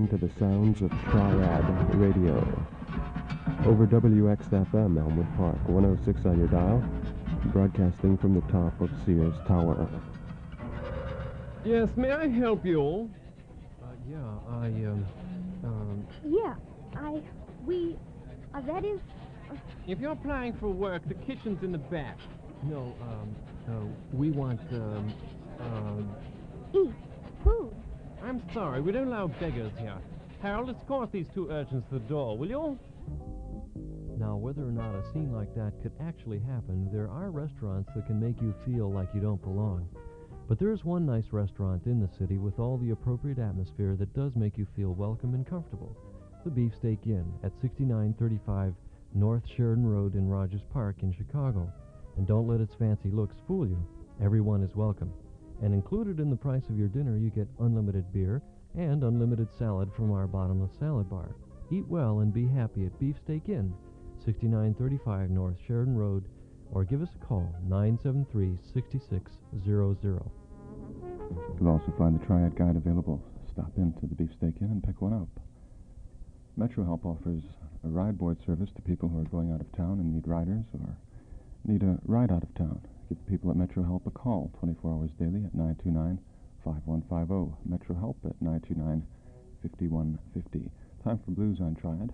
listening to the sounds of Triad Radio. Over W X F M, Elmwood Park, one oh six on your dial, broadcasting from the top of Sears Tower. Yes, may I help you? Uh, yeah, I, um, um... Yeah, I... we... Uh, that is... Uh, if you're applying for work, the kitchen's in the back. No, um, uh, we want, um, um... eat. Food. I'm sorry, we don't allow beggars here. Harold, escort these two urchins to the door, will you? Now, whether or not a scene like that could actually happen, there are restaurants that can make you feel like you don't belong. But there is one nice restaurant in the city with all the appropriate atmosphere that does make you feel welcome and comfortable. The Beefsteak Inn at sixty-nine thirty-five North Sheridan Road in Rogers Park in Chicago. And don't let its fancy looks fool you. Everyone is welcome. And included in the price of your dinner, you get unlimited beer and unlimited salad from our bottomless salad bar. Eat well and be happy at Beefsteak Inn, sixty-nine thirty-five North Sheridan Road, or give us a call, nine seven three, six six zero zero. You'll also find the Triad Guide available. Stop into the Beefsteak Inn and pick one up. MetroHelp offers a ride board service to people who are going out of town and need riders or need a ride out of town. Give the people at MetroHelp a call twenty-four hours daily at nine two nine, five one five zero. MetroHelp at nine two nine, five one five zero. Time for blues on Triad.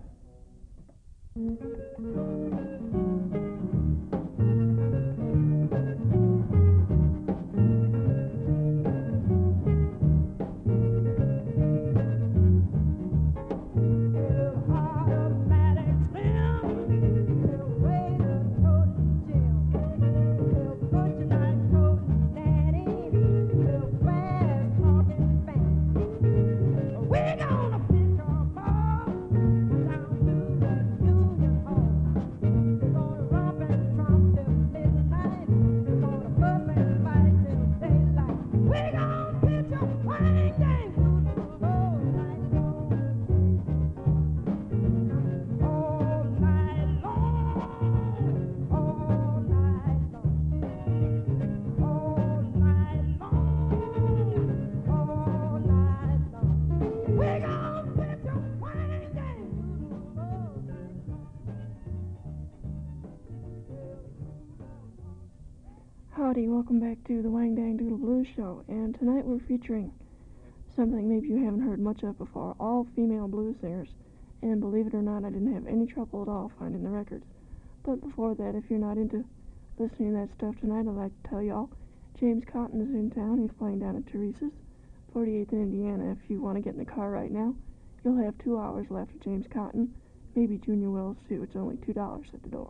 Howdy, welcome back to the Wang Dang Doodle Blues Show, and tonight we're featuring something maybe you haven't heard much of before, all female blues singers, and believe it or not, I didn't have any trouble at all finding the records. But before that, if you're not into listening to that stuff tonight, I'd like to tell y'all, James Cotton is in town. He's playing down at Teresa's, forty-eighth in Indiana. If you want to get in the car right now, you'll have two hours left with James Cotton, maybe Junior Wells too. It's only two dollars at the door.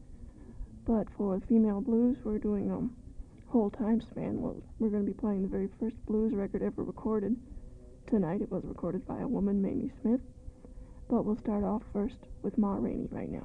But for the female blues, we're doing um whole time span. Well, we're going to be playing the very first blues record ever recorded. Tonight it was recorded by a woman, Mamie Smith. But we'll start off first with Ma Rainey right now.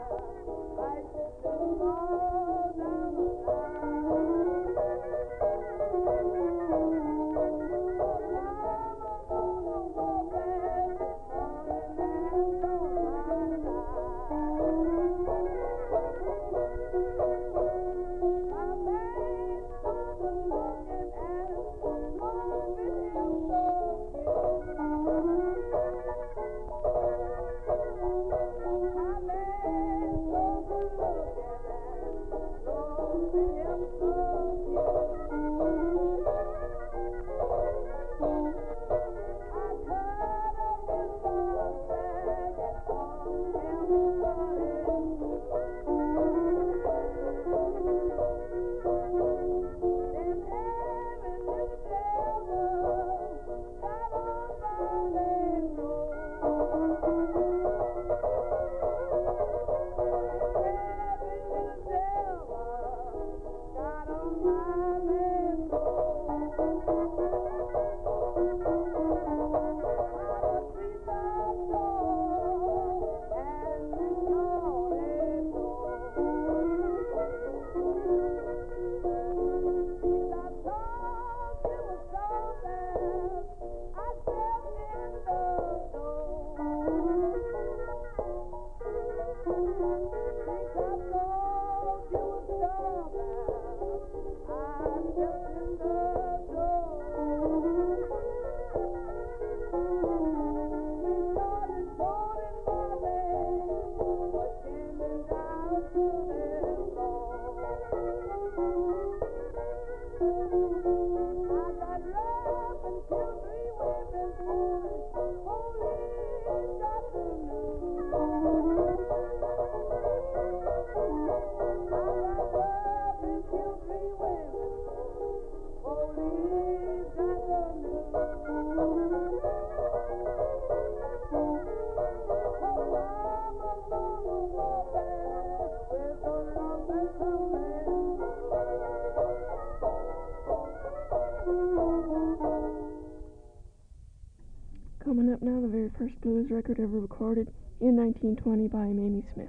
Thank you. Coming up now, the very first blues record ever recorded in nineteen twenty by Mamie Smith.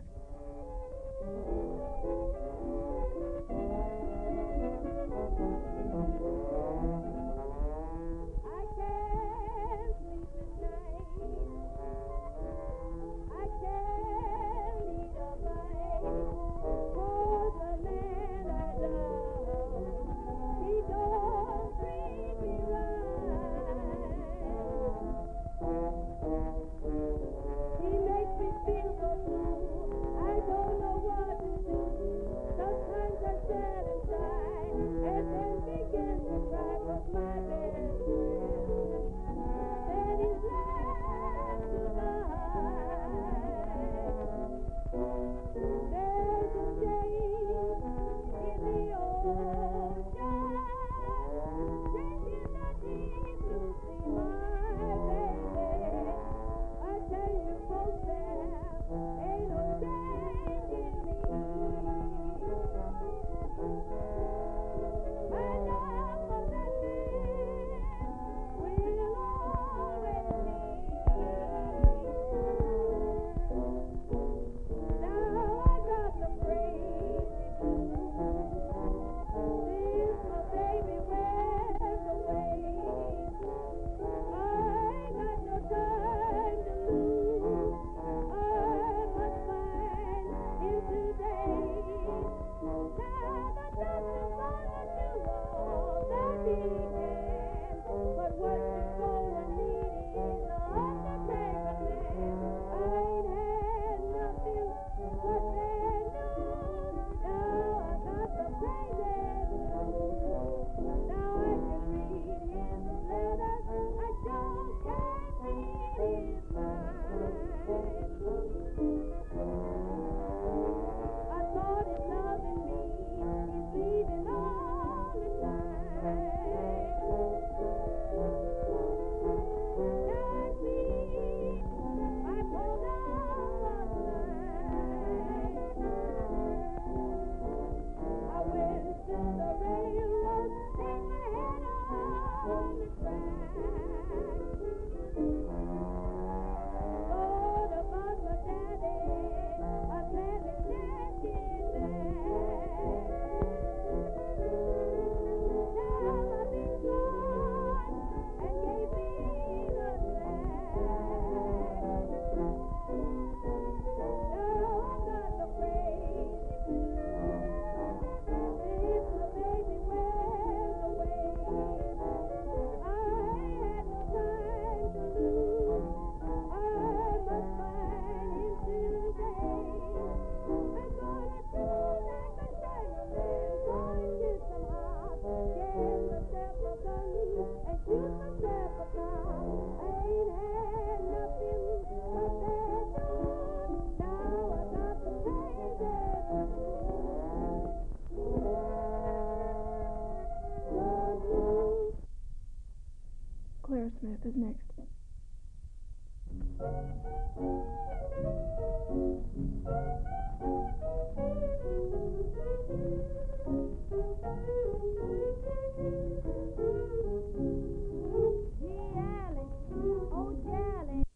Claire Smith is next. Oh, Jelly,